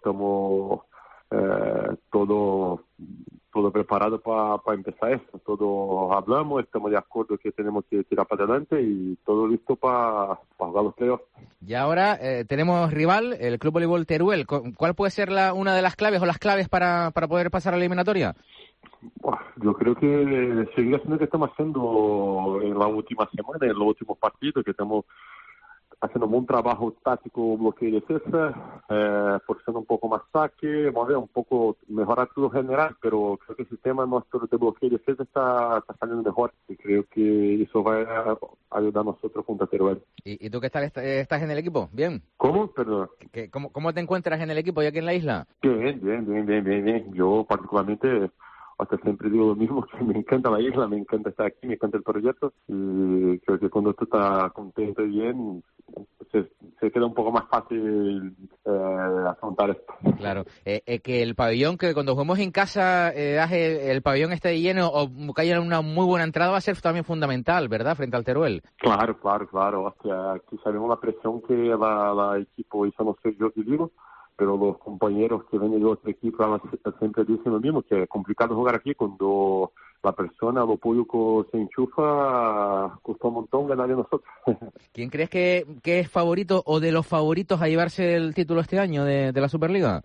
todo preparado para empezar esto, todos hablamos, estamos de acuerdo que tenemos que tirar para adelante y todo listo para jugar los playoffs. Y ahora tenemos rival, el Club Voleibol Teruel. ¿Cuál puede ser una de las claves o las claves para poder pasar a la eliminatoria? Yo creo que seguir haciendo lo que estamos haciendo en la última semana, en los últimos partidos, que estamos haciendo un trabajo táctico, bloqueo y defensa, forzando un poco más saque, un poco mejorar todo general, pero creo que el sistema nuestro de bloqueo y defensa está saliendo mejor y creo que eso va a ayudar a nosotros junto a Teruel. ¿Y tú qué tal estás en el equipo? ¿Bien? ¿Cómo? Perdón. ¿Cómo te encuentras en el equipo y aquí en la isla? Bien. Yo particularmente hasta siempre digo lo mismo, que me encanta la isla, me encanta estar aquí, me encanta el proyecto y creo que cuando tú estás contento y bien se queda un poco más fácil afrontar esto. Claro, que el pabellón, que cuando juguemos en casa el pabellón esté lleno o que haya una muy buena entrada va a ser también fundamental, ¿verdad? Frente al Teruel. Claro. Hostia, aquí sabemos la presión que la equipo, y eso no soy yo que digo, pero los compañeros que vienen de otro equipo siempre dicen lo mismo, que es complicado jugar aquí cuando la persona, lo público se enchufa, costó un montón ganar de nosotros. ¿Quién crees que es favorito o de los favoritos a llevarse el título este año de la Superliga?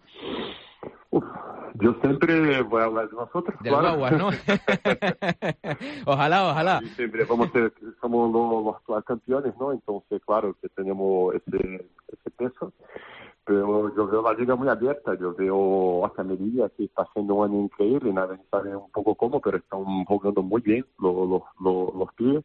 Yo siempre voy a hablar de nosotros. Del Guagua, ¿no? Ojalá. Y siempre somos los actuales campeones, ¿no? Entonces, claro, que tenemos ese peso. pero yo veo la liga muy abierta. Yo veo hasta Melilla, que está haciendo un año increíble, nadie sabe un poco cómo, pero están jugando muy bien los pies.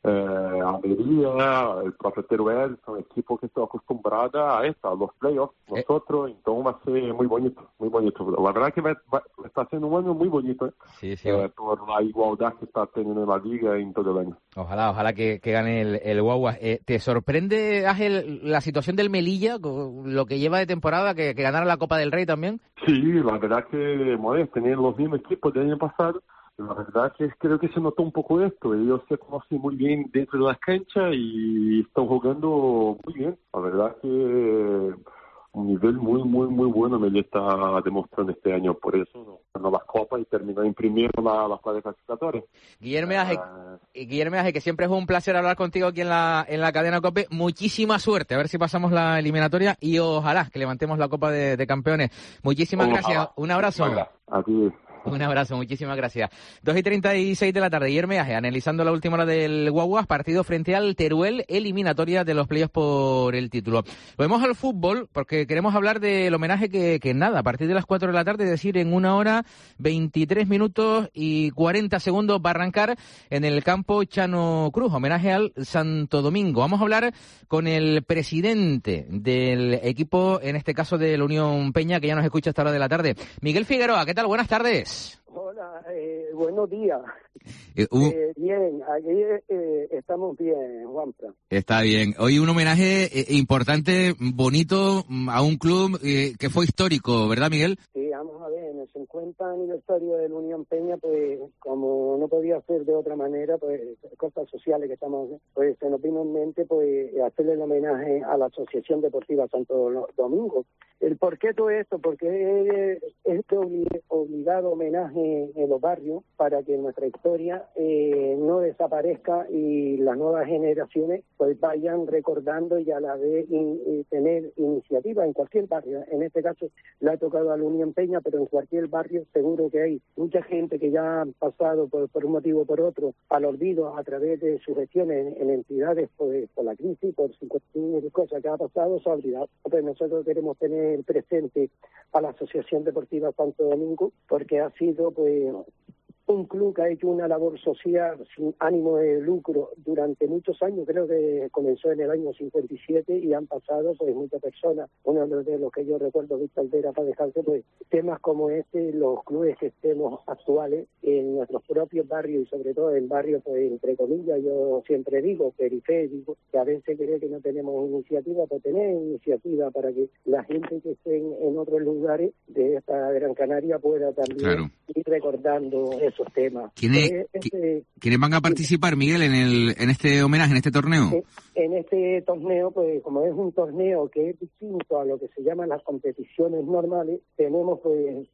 Almería, el propio Teruel, son equipos que están acostumbrados a esto, a los playoffs, nosotros, entonces va a ser muy bonito, muy bonito. La verdad que está siendo un año muy bonito, sí. Por la igualdad que está teniendo la liga en todo el año. Ojalá que gane el Guagua. ¿Te sorprende, Ángel, la situación del Melilla, lo que lleva de temporada, que ganara la Copa del Rey también? Sí, la verdad que tener los mismos equipos del año pasado. La verdad que creo que se notó un poco esto. Ellos se conocen muy bien dentro de las canchas y están jugando muy bien. La verdad que un nivel muy bueno me está demostrando este año. Por eso ganó las copas y terminó imprimiendo las clasificatorias. Guillermo Aje, que siempre es un placer hablar contigo aquí en la cadena COPE. Muchísima suerte. A ver si pasamos la eliminatoria y ojalá que levantemos la Copa de Campeones. Muchísimas gracias. Un abrazo. A ti. Un abrazo, muchísimas gracias. 2:36 de la tarde, Guillermo Aje, analizando la última hora del Guaguas, partido frente al Teruel, eliminatoria de los playoffs por el título. Volvemos al fútbol, porque queremos hablar del homenaje que nada, a partir de las 4 de la tarde, es decir, en 1 hora, 23 minutos y 40 segundos va a arrancar en el campo Chano Cruz, homenaje al Santo Domingo. Vamos a hablar con el presidente del equipo, en este caso de la Unión Peña, que ya nos escucha a esta hora de la tarde. Miguel Figueroa, ¿qué tal? Buenas tardes. Hola, buenos días. Bien, aquí estamos bien, Juanfran. Está bien. Hoy un homenaje importante, bonito, a un club que fue histórico, ¿verdad, Miguel? Sí, vamos a ver, en el 50 aniversario de la Unión Peña, pues como no podía ser de otra manera, pues cosas sociales que estamos, pues se nos vino en mente pues hacerle el homenaje a la Asociación Deportiva Santo Domingo. ¿El por qué todo esto? Porque es obligado homenaje en los barrios para que nuestra historia no desaparezca y las nuevas generaciones pues vayan recordando y a la vez tener iniciativa en cualquier barrio. En este caso le ha tocado a la Unión Peña, pero en cualquier barrio seguro que hay mucha gente que ya han pasado por un motivo o por otro al olvido a través de sus gestiones en entidades por la crisis, por cualquier cosa que ha pasado, se ha olvidado. Entonces nosotros queremos tener presente a la Asociación Deportiva Santo Domingo porque ha sido pues un club que ha hecho una labor social sin ánimo de lucro durante muchos años. Creo que comenzó en el año 57 y han pasado pues muchas personas. Uno de los que yo recuerdo, Víctor Vera, para dejarse, pues temas como los clubes que estemos actuales en nuestros propios barrios y sobre todo en barrios, pues entre comillas, yo siempre digo, periféricos, que a veces cree que no tenemos iniciativa, pues tener iniciativa para que la gente que esté en otros lugares de esta Gran Canaria pueda también ir recordando esos temas. ¿Quiénes van a participar, Miguel, en este homenaje, en este torneo? En este torneo, pues como es un torneo que es distinto a lo que se llaman las competiciones normales, tenemos pues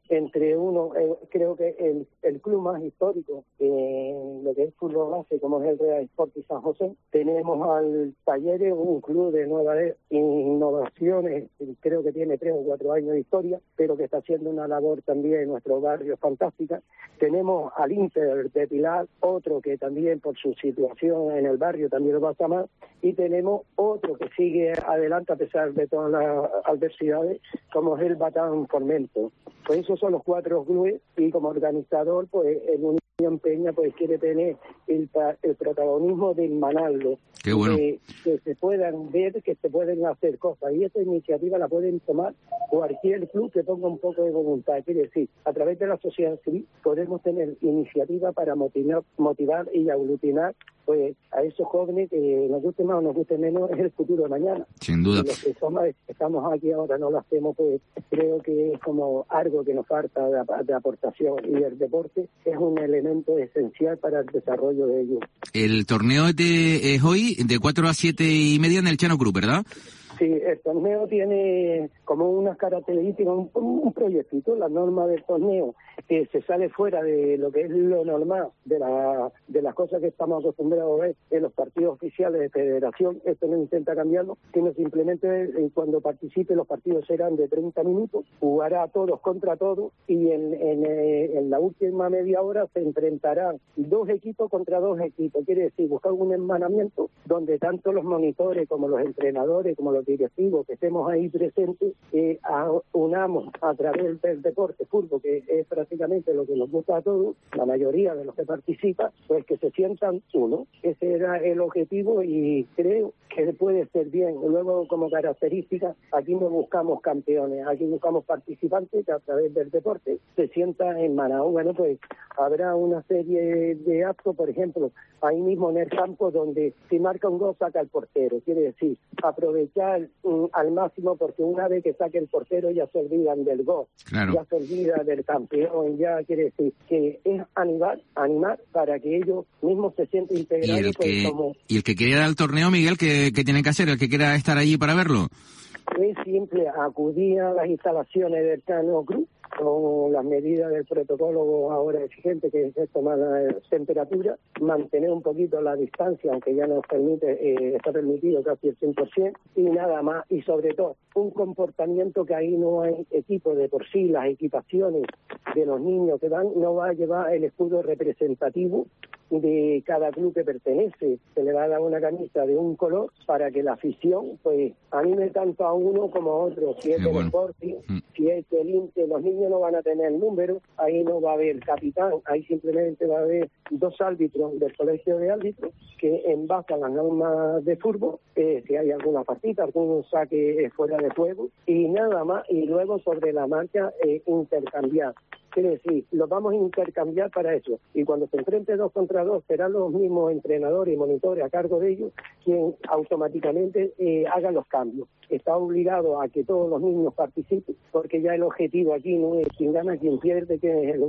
creo que el club más histórico, lo que es fútbol base, como es el Real Sporting San José. Tenemos al Talleres, un club de nuevas innovaciones, creo que tiene 3 o 4 años de historia, pero que está haciendo una labor también en nuestro barrio fantástica. Tenemos al Inter de Pilar, otro que también por su situación en el barrio también lo pasa más, y tenemos otro que sigue adelante a pesar de todas las adversidades, como es el Batán Formento. Pues esos son los 4 clubes y como organizador, pues el Unión Peña pues quiere tener el protagonismo de manarlo. Qué bueno. Que se puedan ver, que se pueden hacer cosas, y esa iniciativa la pueden tomar cualquier club que ponga un poco de voluntad. Quiere decir, a través de la sociedad civil podemos tener iniciativa para motivar y aglutinar pues a esos jóvenes que nos guste más o nos guste menos, es el futuro de mañana. Sin duda. Y los que estamos aquí ahora no lo hacemos, pues creo que es como algo que nos falta de aportación, y el deporte es un elemento esencial para el desarrollo de ellos. El torneo es hoy de 4 a 7:30 en el Chano Cruz, ¿verdad? Sí, el torneo tiene como unas características, un proyectito, la norma del torneo, que se sale fuera de lo que es lo normal, de las cosas que estamos acostumbrados a ver en los partidos oficiales de federación. Esto no intenta cambiarlo, sino simplemente cuando participe los partidos serán de 30 minutos, jugará todos contra todos, y en la última media hora se enfrentarán 2 equipos contra 2 equipos. Quiere decir, buscar un hermanamiento donde tanto los monitores como los entrenadores, como los directivos que estemos ahí presentes, unamos a través del deporte, fútbol, que es prácticamente lo que nos gusta a todos, la mayoría de los que participan, pues que se sientan uno. Ese era el objetivo y creo que puede ser bien. Luego, como característica, aquí no buscamos campeones, aquí buscamos participantes que a través del deporte se sientan hermanados. Bueno, pues habrá una serie de actos, por ejemplo, ahí mismo en el campo, donde si marca un gol saca el portero. Quiere decir, aprovechar al máximo, porque una vez que saque el portero ya se olvidan del gol, claro, ya se olvida del campeón, ya quiere decir que es animar para que ellos mismos se sientan integrados. Y el que quiera ir al torneo, Miguel, ¿qué tiene que hacer? El que quiera estar allí para verlo. Es simple, acudir a las instalaciones del Cano Cruz con las medidas del protocolo ahora exigente, que es tomar la temperatura, mantener un poquito la distancia, aunque ya nos permite, está permitido casi el 100%, y nada más, y sobre todo un comportamiento que ahí no hay equipo de por sí, las equipaciones de los niños que van no va a llevar el escudo representativo de cada club que pertenece, se le va a dar una camisa de un color para que la afición pues anime tanto a uno como a otro. Si es del Sporting, si es del Inter, los niños no van a tener número, ahí no va a haber capitán, ahí simplemente va a haber 2 árbitros del colegio de árbitros que en base a las normas de fútbol, si hay alguna partida, algún saque fuera de juego y nada más, y luego sobre la marcha intercambiar. Quiere decir, los vamos a intercambiar para eso. Y cuando se enfrente 2 contra 2, serán los mismos entrenadores y monitores a cargo de ellos quien automáticamente hagan los cambios. Está obligado a que todos los niños participen, porque ya el objetivo aquí no es quien gana, quien pierde,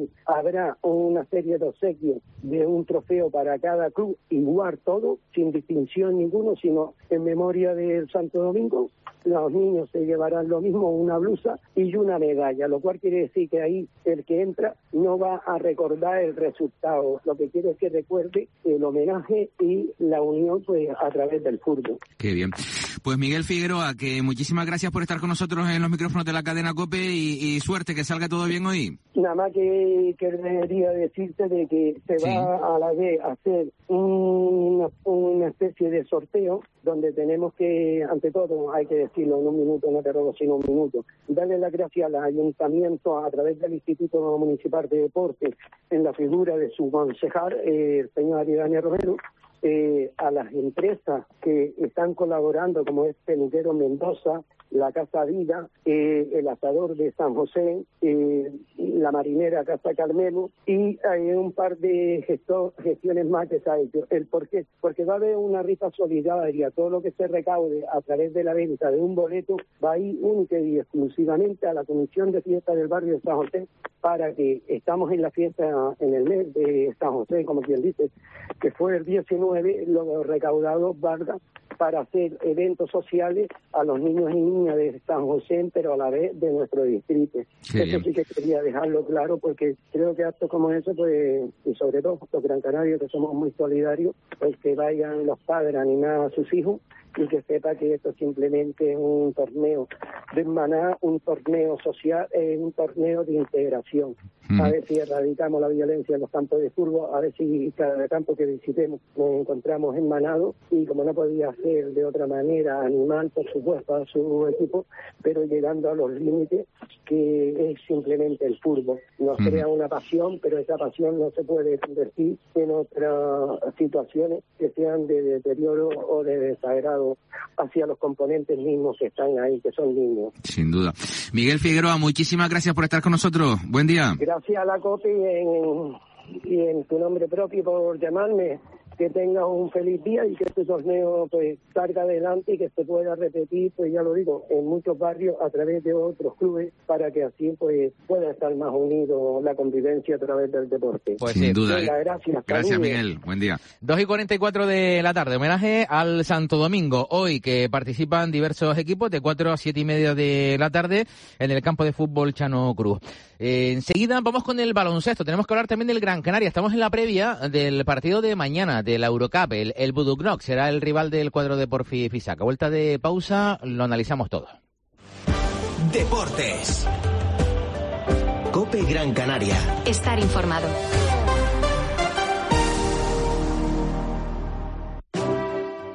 habrá una serie de obsequios de un trofeo para cada club, igual todo, sin distinción ninguno, sino en memoria del Santo Domingo. Los niños se llevarán lo mismo, una blusa y una medalla, lo cual quiere decir que ahí el que entra no va a recordar el resultado, lo que quiere es que recuerde el homenaje y la unión pues a través del fútbol. Qué bien. Pues Miguel Figueroa, que muchísimas gracias por estar con nosotros en los micrófonos de la cadena COPE y suerte, que salga todo bien hoy. Nada más que quería decirte de que se va a la vez a hacer una especie de sorteo donde tenemos que, ante todo, hay que decirlo en un minuto, no te robo sino un minuto, darle las gracias al ayuntamiento a través del Instituto Municipal de Deportes en la figura de su concejal, el señor Aridane Romero, a las empresas que están colaborando, como es Peluquero Mendoza, la Casa Vida, el Asador de San José, la Marinera Casa Carmelo, y hay un par de gestiones más que se ha hecho. ¿El por qué? Porque va a haber una rifa solidaria. Todo lo que se recaude a través de la venta de un boleto va a ir única y exclusivamente a la Comisión de Fiesta del Barrio de San José, para que estamos en la fiesta en el mes de San José, como quien dice, que fue el 19, lo recaudado valga para hacer eventos sociales a los niños y niñas de San José, pero a la vez de nuestro distrito. Eso sí que quería dejarlo claro, porque creo que actos como eso, pues, y sobre todo los Gran Canarios, que somos muy solidarios, pues que vayan los padres a animar a sus hijos y que sepa que esto simplemente es un torneo de hermandad, un torneo social, un torneo de integración. A ver si erradicamos la violencia en los campos de fútbol, a ver si cada campo que visitemos nos encontramos hermanados, y como no podía ser de otra manera, animar por supuesto a su equipo, pero llegando a los límites que es simplemente el fútbol. Nos crea una pasión, pero esa pasión no se puede convertir en otras situaciones que sean de deterioro o de desagrado hacia los componentes mismos que están ahí, que son niños. Sin duda. Miguel Figueroa, muchísimas gracias por estar con nosotros. Buen día. Gracias a la COPE y en tu nombre propio por llamarme. Que tengas un feliz día y que este torneo pues salga adelante y que se pueda repetir, pues ya lo digo, en muchos barrios a través de otros clubes, para que así pues pueda estar más unido la convivencia a través del deporte. Pues sin duda. Venga, gracias. Gracias, Miguel. Buen día. 2:44 de la tarde, homenaje al Santo Domingo, hoy que participan diversos equipos de 4 a 7:30 de la tarde en el campo de fútbol Chano Cruz. Enseguida vamos con el baloncesto, tenemos que hablar también del Gran Canaria, estamos en la previa del partido de mañana de la Eurocup, el Buduknoc será el rival del cuadro de Porfi Fisac. A vuelta de pausa lo analizamos todo. Deportes. COPE Gran Canaria. Estar informado.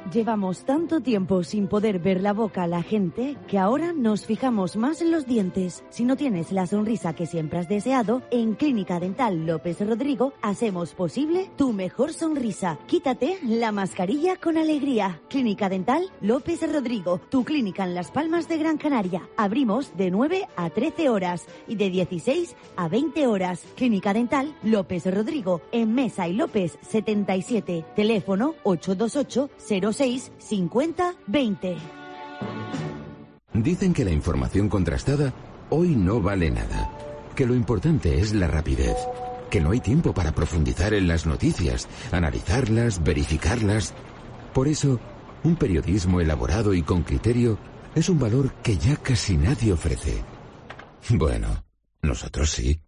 Llevamos tanto tiempo sin poder ver la boca a la gente que ahora nos fijamos más en los dientes. Si no tienes la sonrisa que siempre has deseado, en Clínica Dental López Rodrigo hacemos posible tu mejor sonrisa. Quítate la mascarilla con alegría. Clínica Dental López Rodrigo, tu clínica en Las Palmas de Gran Canaria. Abrimos de 9 a 13 horas y de 16 a 20 horas. Clínica Dental López Rodrigo, en Mesa y López 77. Teléfono 828 06 50 20. Dicen que la información contrastada hoy no vale nada, que lo importante es la rapidez, que no hay tiempo para profundizar en las noticias, analizarlas, verificarlas. Por eso, un periodismo elaborado y con criterio es un valor que ya casi nadie ofrece. Bueno, nosotros sí.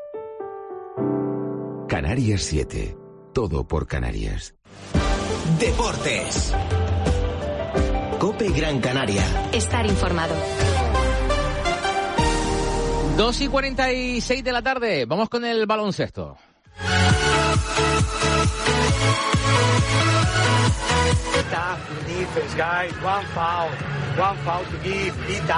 Canarias 7. Todo por Canarias. Deportes. COPE Gran Canaria. Estar informado. 2:46 de la tarde. Vamos con el baloncesto. Defense, guys. One foul to give.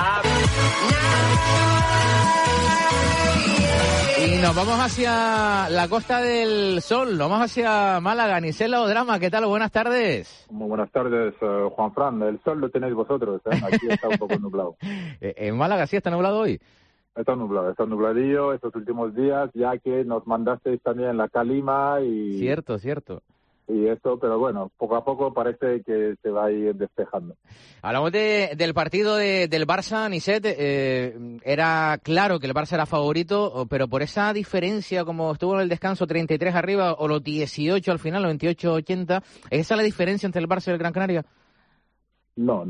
Y nos vamos hacia la Costa del Sol, nos vamos hacia Málaga. Nicela Odrama, ¿qué tal? Buenas tardes. Muy buenas tardes, Juan Fran. El sol lo tenéis vosotros, ¿eh? Aquí está un poco nublado. ¿En Málaga sí está nublado hoy? Está nubladillo estos últimos días, ya que nos mandasteis también la calima y... Cierto. Y esto, pero bueno, poco a poco parece que se va a ir despejando. Hablamos del partido del Barça, Nicet. Era claro que el Barça era favorito, pero por esa diferencia, como estuvo en el descanso 33 arriba o los 18 al final, los 28-80, ¿esa es la diferencia entre el Barça y el Gran Canaria? No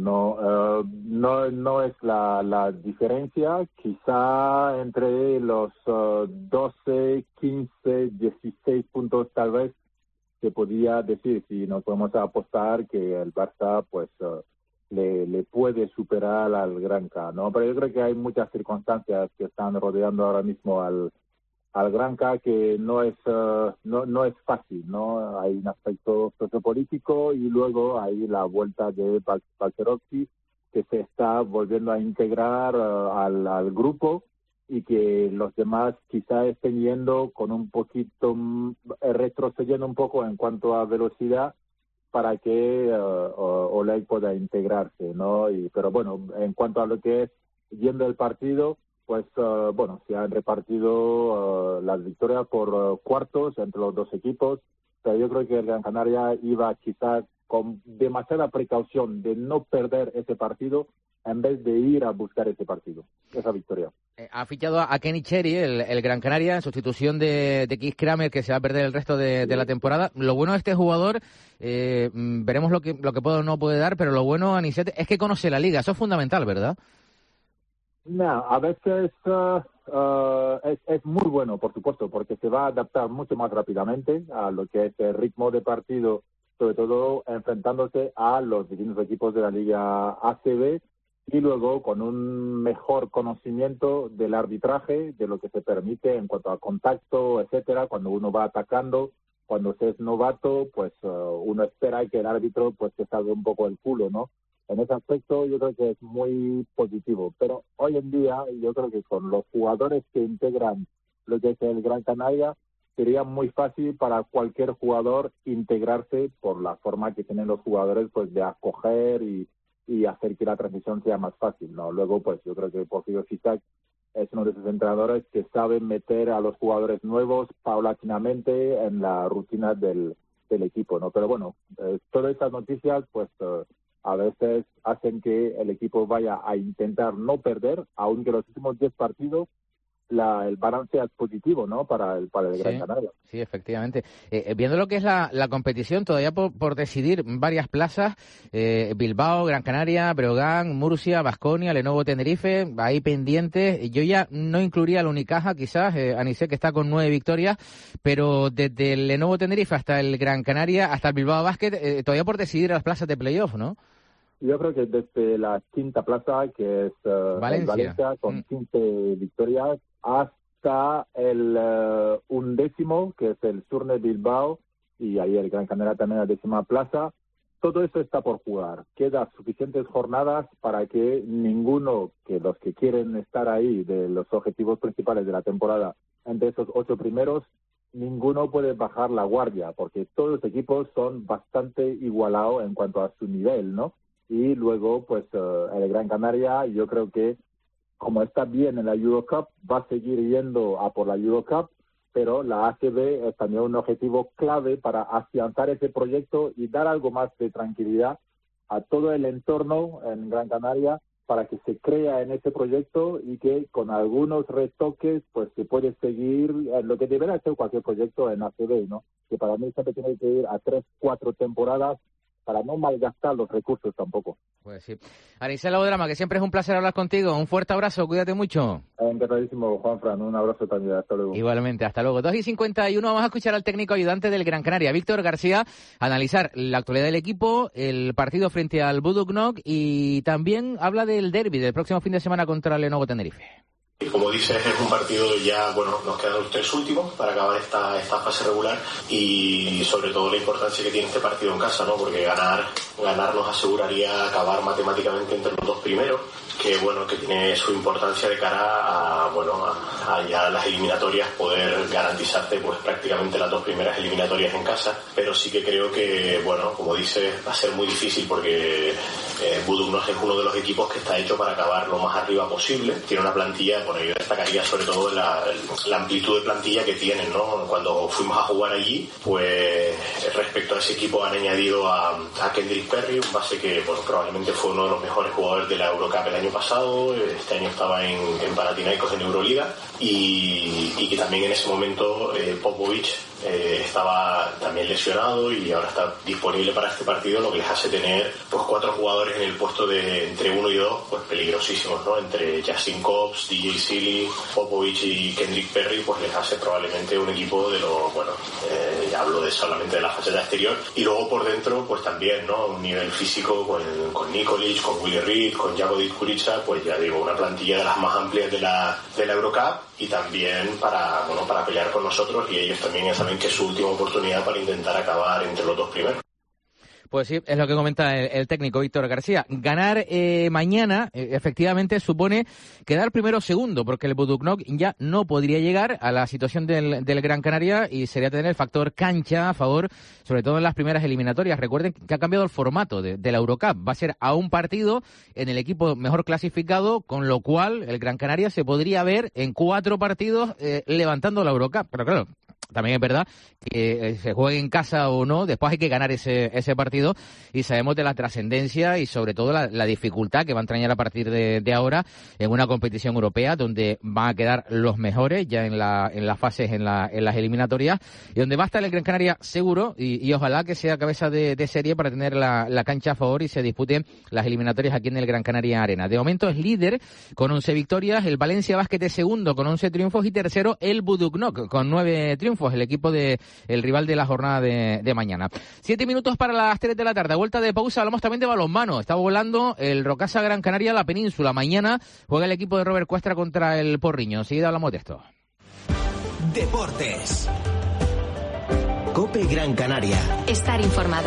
es la diferencia. Quizá entre los 12, 15, 16 puntos tal vez se podía decir, si nos podemos apostar, que el Barça pues le puede superar al Granca, ¿no? Pero yo creo que hay muchas circunstancias que están rodeando ahora mismo al Granca, que no es fácil, ¿no? Hay un aspecto sociopolítico y luego hay la vuelta de Balcerowski, que se está volviendo a integrar al grupo, y que los demás quizá estén yendo con un poquito, retrocediendo un poco en cuanto a velocidad para que Olay pueda integrarse, ¿no? Pero bueno, en cuanto a lo que es yendo el partido, pues se han repartido las victorias por cuartos entre los dos equipos, pero yo creo que el Gran Canaria iba quizá con demasiada precaución de no perder ese partido en vez de ir a buscar ese partido, esa victoria. Ha fichado a Kenny Cherry, el Gran Canaria, en sustitución de Keith Kramer, que se va a perder el resto de la temporada. Lo bueno de este jugador, veremos lo que puede o no puede dar, pero lo bueno, Anicet, es que conoce la liga. Eso es fundamental, ¿verdad? No, a veces es muy bueno, por supuesto, porque se va a adaptar mucho más rápidamente a lo que es el ritmo de partido, sobre todo enfrentándose a los distintos equipos de la Liga ACB, y luego con un mejor conocimiento del arbitraje, de lo que se permite en cuanto a contacto, etcétera, cuando uno va atacando. Cuando se es novato, pues uno espera que el árbitro pues se salga un poco el culo, ¿no? En ese aspecto yo creo que es muy positivo, pero hoy en día yo creo que con los jugadores que integran lo que es el Gran Canaria, sería muy fácil para cualquier jugador integrarse por la forma que tienen los jugadores pues de acoger y hacer que la transición sea más fácil, ¿no? Luego, pues yo creo que Porfirio Fisac es uno de esos entrenadores que saben meter a los jugadores nuevos paulatinamente en la rutina del equipo, ¿no? Pero bueno, todas estas noticias, pues a veces hacen que el equipo vaya a intentar no perder, aunque los últimos 10 partidos el balance es positivo, ¿no? Para el Gran Canaria. Sí, efectivamente. Viendo lo que es la competición, todavía por decidir varias plazas, Bilbao, Gran Canaria, Breogán, Murcia, Baskonia, Lenovo, Tenerife, ahí pendientes. Yo ya no incluiría al Unicaja, quizás, Anicet, que está con 9 victorias, pero desde el Lenovo Tenerife hasta el Gran Canaria, hasta el Bilbao Basket, todavía por decidir las plazas de playoff, ¿no? Yo creo que desde la quinta plaza, que es Valencia, con 15 victorias, hasta el 11º, que es el Surne Bilbao, y ahí el Gran Canaria también en la 10ª plaza. todo eso está por jugar. Quedan suficientes jornadas para que ninguno, que los que quieren estar ahí de los objetivos principales de la temporada, entre esos 8 primeros, ninguno puede bajar la guardia, porque todos los equipos son bastante igualados en cuanto a su nivel, ¿no? Y luego, pues, el Gran Canaria, yo creo que, como está bien en la Eurocup, va a seguir yendo a por la Eurocup, pero la ACB es también un objetivo clave para afianzar ese proyecto y dar algo más de tranquilidad a todo el entorno en Gran Canaria para que se crea en ese proyecto y que con algunos retoques pues se puede seguir lo que deberá ser cualquier proyecto en ACB, ¿no? Que para mí siempre tiene que ir a 3-4 temporadas para no malgastar los recursos tampoco. Pues sí. Anicel Audrama, que siempre es un placer hablar contigo. Un fuerte abrazo, cuídate mucho. Encantadísimo, Juanfran. Un abrazo también. Hasta luego. Igualmente, hasta luego. 2:51, vamos a escuchar al técnico ayudante del Gran Canaria, Víctor García, analizar la actualidad del equipo, el partido frente al Budućnost y también habla del derbi del próximo fin de semana contra el Lenovo Tenerife. Como dices, es un partido ya, bueno, nos quedan los 3 últimos para acabar esta fase regular y sobre todo la importancia que tiene este partido en casa, ¿no? Porque ganar nos aseguraría acabar matemáticamente entre los 2 primeros, que bueno, que tiene su importancia de cara a ya las eliminatorias, poder garantizarte pues prácticamente las 2 primeras eliminatorias en casa, pero sí que creo que, bueno, como dices, va a ser muy difícil porque Budućnost es uno de los equipos que está hecho para acabar lo más arriba posible. Tiene una plantilla, bueno, yo destacaría sobre todo la amplitud de plantilla que tienen, ¿no? Cuando fuimos a jugar allí, pues respecto a ese equipo han añadido a Kendrick Perry, un base que, bueno, probablemente fue uno de los mejores jugadores de la Eurocup el año pasado. Este año estaba en Panathinaikos en Euroliga y que también en ese momento Popovic estaba también lesionado y ahora está disponible para este partido, lo que les hace tener pues 4 jugadores en el puesto de entre 1 y 2 pues peligrosísimos, ¿no? Entre Justin Cobbs, DJ Sealy, Popovic y Kendrick Perry, pues les hace probablemente un equipo de los, bueno, ya hablo de solamente de la faceta exterior, y luego por dentro pues también, ¿no? Un nivel físico con Nikolic, con Willie Reed, con Jagodit Kurica, pues ya digo, una plantilla de las más amplias de la Eurocup y también para pelear con nosotros, y ellos también ya saben que es su última oportunidad para intentar acabar entre los 2 primeros. Pues sí, es lo que comenta el técnico Víctor García. Ganar mañana, efectivamente, supone quedar primero o segundo, porque el Budućnost ya no podría llegar a la situación del Gran Canaria y sería tener el factor cancha a favor, sobre todo en las primeras eliminatorias. Recuerden que ha cambiado el formato de la Eurocup. Va a ser a un partido en el equipo mejor clasificado, con lo cual el Gran Canaria se podría ver en 4 partidos levantando la Eurocup. Pero claro, también es verdad que se juegue en casa o no, después hay que ganar ese partido, y sabemos de la trascendencia y sobre todo la dificultad que va a entrañar a partir de ahora en una competición europea donde van a quedar los mejores ya en las fases, en las eliminatorias, y donde va a estar el Gran Canaria seguro y ojalá que sea cabeza de serie para tener la cancha a favor y se disputen las eliminatorias aquí en el Gran Canaria Arena. De momento es líder con 11 victorias, el Valencia Basket es segundo con 11 triunfos y tercero el Budućnost con 9 triunfos, el equipo el rival de la jornada de mañana. 7 minutos para las 3 de la tarde. A vuelta de pausa hablamos también de balonmano. Está volando el Rocasa Gran Canaria a la península. Mañana juega el equipo de Robert Cuestra contra el Porriño. Enseguida hablamos de esto. Deportes. COPE Gran Canaria. Estar informado.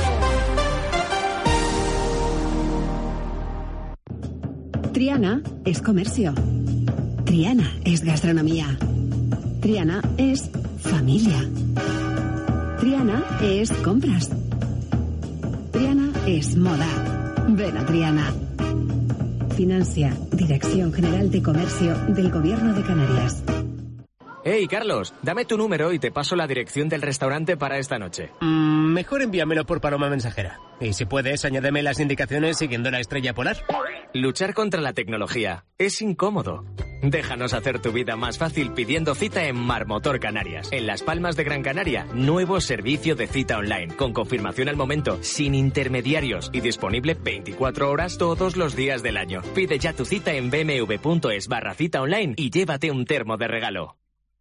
Triana es comercio. Triana es gastronomía. Triana es familia. Triana es compras. Triana es moda. Ven a Triana. Financia Dirección General de Comercio del Gobierno de Canarias. Hey, Carlos, dame tu número y te paso la dirección del restaurante para esta noche. Mejor envíamelo por paloma mensajera. Y si puedes, añádeme las indicaciones siguiendo la estrella polar. Luchar contra la tecnología es incómodo. Déjanos hacer tu vida más fácil pidiendo cita en Marmotor Canarias. En Las Palmas de Gran Canaria, nuevo servicio de cita online, con confirmación al momento, sin intermediarios y disponible 24 horas todos los días del año. Pide ya tu cita en bmw.es/cita online y llévate un termo de regalo.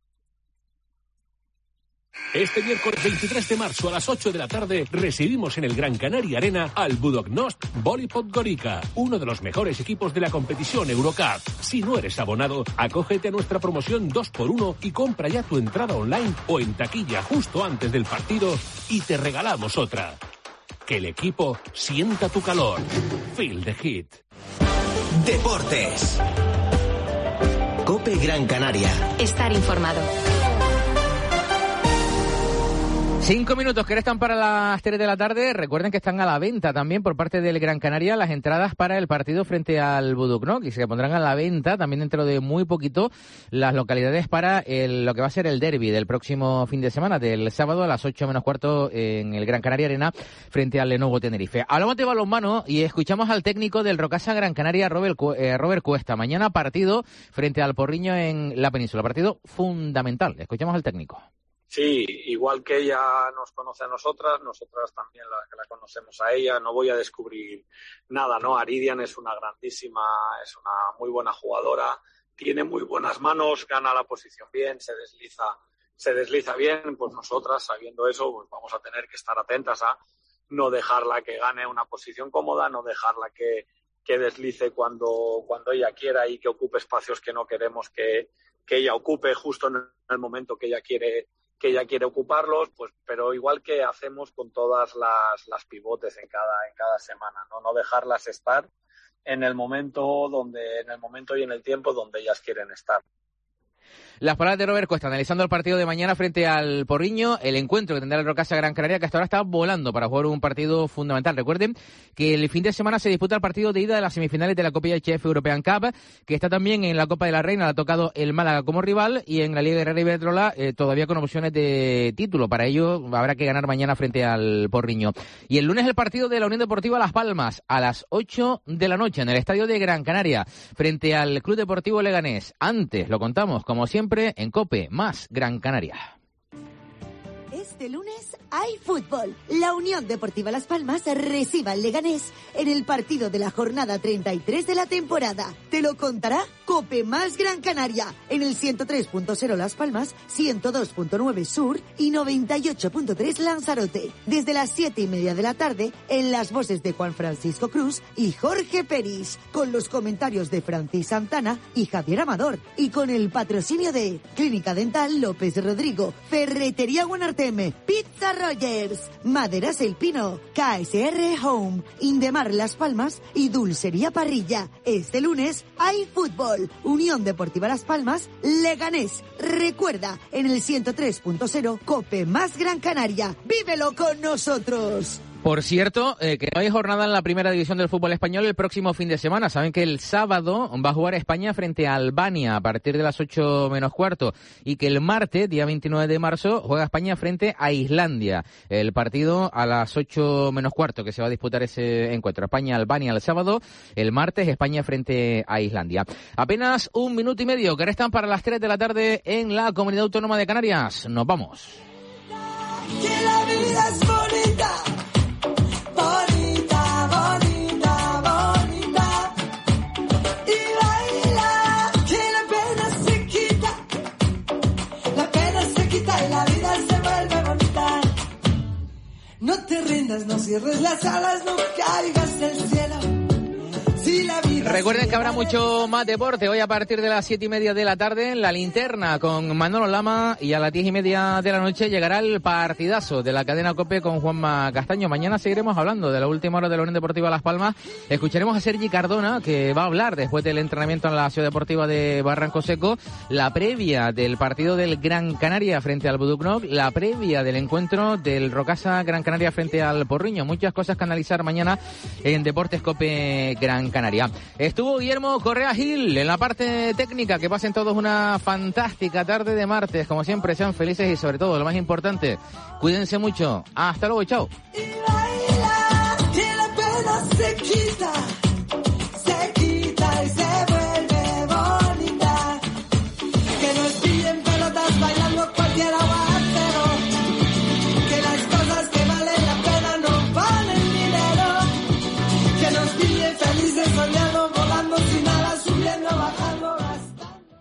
Este miércoles 23 de marzo a las 8 de la tarde recibimos en el Gran Canaria Arena al Budućnost Volley Podgorica, uno de los mejores equipos de la competición Eurocup. Si no eres abonado, acógete a nuestra promoción 2x1 y compra ya tu entrada online o en taquilla justo antes del partido y te regalamos otra. Que el equipo sienta tu calor. Feel the heat. Deportes. COPE Gran Canaria. Estar informado. 5 minutos que restan para las 3 de la tarde. Recuerden que están a la venta también por parte del Gran Canaria las entradas para el partido frente al Buduknoc y se pondrán a la venta también dentro de muy poquito las localidades para lo que va a ser el derbi del próximo fin de semana, del sábado a las 8 menos cuarto en el Gran Canaria Arena frente al Lenovo Tenerife. Hablamos de balonmano y escuchamos al técnico del Rocasa Gran Canaria, Robert Cuesta. Mañana partido frente al Porriño en la península. Partido fundamental. Escuchamos al técnico. Sí, igual que ella nos conoce a nosotras también la conocemos a ella. No voy a descubrir nada, ¿no? Aridian es una muy buena jugadora, tiene muy buenas manos, gana la posición bien, se desliza bien. Pues nosotras, sabiendo eso, pues vamos a tener que estar atentas a no dejarla que gane una posición cómoda, no dejarla que deslice cuando ella quiera y que ocupe espacios que no queremos que ella ocupe justo en el momento que ella quiere ocuparlos, pues, pero igual que hacemos con todas las pivotes en cada semana, no dejarlas estar en el momento y en el tiempo donde ellas quieren estar. Las palabras de Robert Cuesta, analizando el partido de mañana frente al Porriño, el encuentro que tendrá el Rocasa Gran Canaria, que hasta ahora está volando para jugar un partido fundamental. Recuerden que el fin de semana se disputa el partido de ida de las semifinales de la Copa IHF European Cup, que está también en la Copa de la Reina, la ha tocado el Málaga como rival, y en la Liga Herrera Iberdrola todavía con opciones de título. Para ello habrá que ganar mañana frente al Porriño. Y el lunes el partido de la Unión Deportiva Las Palmas, a las 8 de la noche, en el Estadio de Gran Canaria, frente al Club Deportivo Leganés. Antes lo contamos, como siempre, en COPE más Gran Canaria. Este lunes hay fútbol. La Unión Deportiva Las Palmas recibe al Leganés en el partido de la jornada 33 de la temporada. Te lo contará COPE más Gran Canaria en el 103.0 Las Palmas, 102.9 Sur y 98.3 Lanzarote. Desde las 7:30 de la tarde en las voces de Juan Francisco Cruz y Jorge Peris, con los comentarios de Francis Santana y Javier Amador, y con el patrocinio de Clínica Dental López Rodrigo, Ferretería Guanarteme, Pizza Rogers, Maderas El Pino, KSR Home, Indemar Las Palmas y Dulcería Parrilla. Este lunes hay fútbol. Unión Deportiva Las Palmas, Leganés. Recuerda, en el 103.0 COPE más Gran Canaria. ¡Vívelo con nosotros! Por cierto, que no hay jornada en la primera división del fútbol español el próximo fin de semana. Saben que el sábado va a jugar España frente a Albania a partir de las 8 menos cuarto y que el martes, día 29 de marzo, juega España frente a Islandia. El partido a las 8 menos cuarto que se va a disputar ese encuentro. España-Albania el sábado, el martes España frente a Islandia. Apenas 1 minuto y medio que restan para las 3 de la tarde en la Comunidad Autónoma de Canarias. Nos vamos. Que la vida es bonita. Bonita, bonita, bonita. Y baila, que la pena se quita. La pena se quita y la vida se vuelve bonita. No te rindas, no cierres las alas, no caigas del cielo. Recuerden que habrá mucho más deporte hoy a partir de las 7:30 de la tarde en La Linterna con Manolo Lama, y a las 10:30 de la noche llegará el partidazo de la cadena COPE con Juanma Castaño. Mañana seguiremos hablando de la última hora de la Unión Deportiva Las Palmas. Escucharemos a Sergi Cardona, que va a hablar después del entrenamiento en la Ciudad Deportiva de Barranco Seco, la previa del partido del Gran Canaria frente al Buduknoc, la previa del encuentro del Rocasa Gran Canaria frente al Porriño. Muchas cosas que analizar mañana en Deportes COPE Gran Canaria. Estuvo Guillermo Correa Gil en la parte técnica. Que pasen todos una fantástica tarde de martes. Como siempre, sean felices y sobre todo, lo más importante, cuídense mucho. Hasta luego, chao. Y baila, que la pena se quita.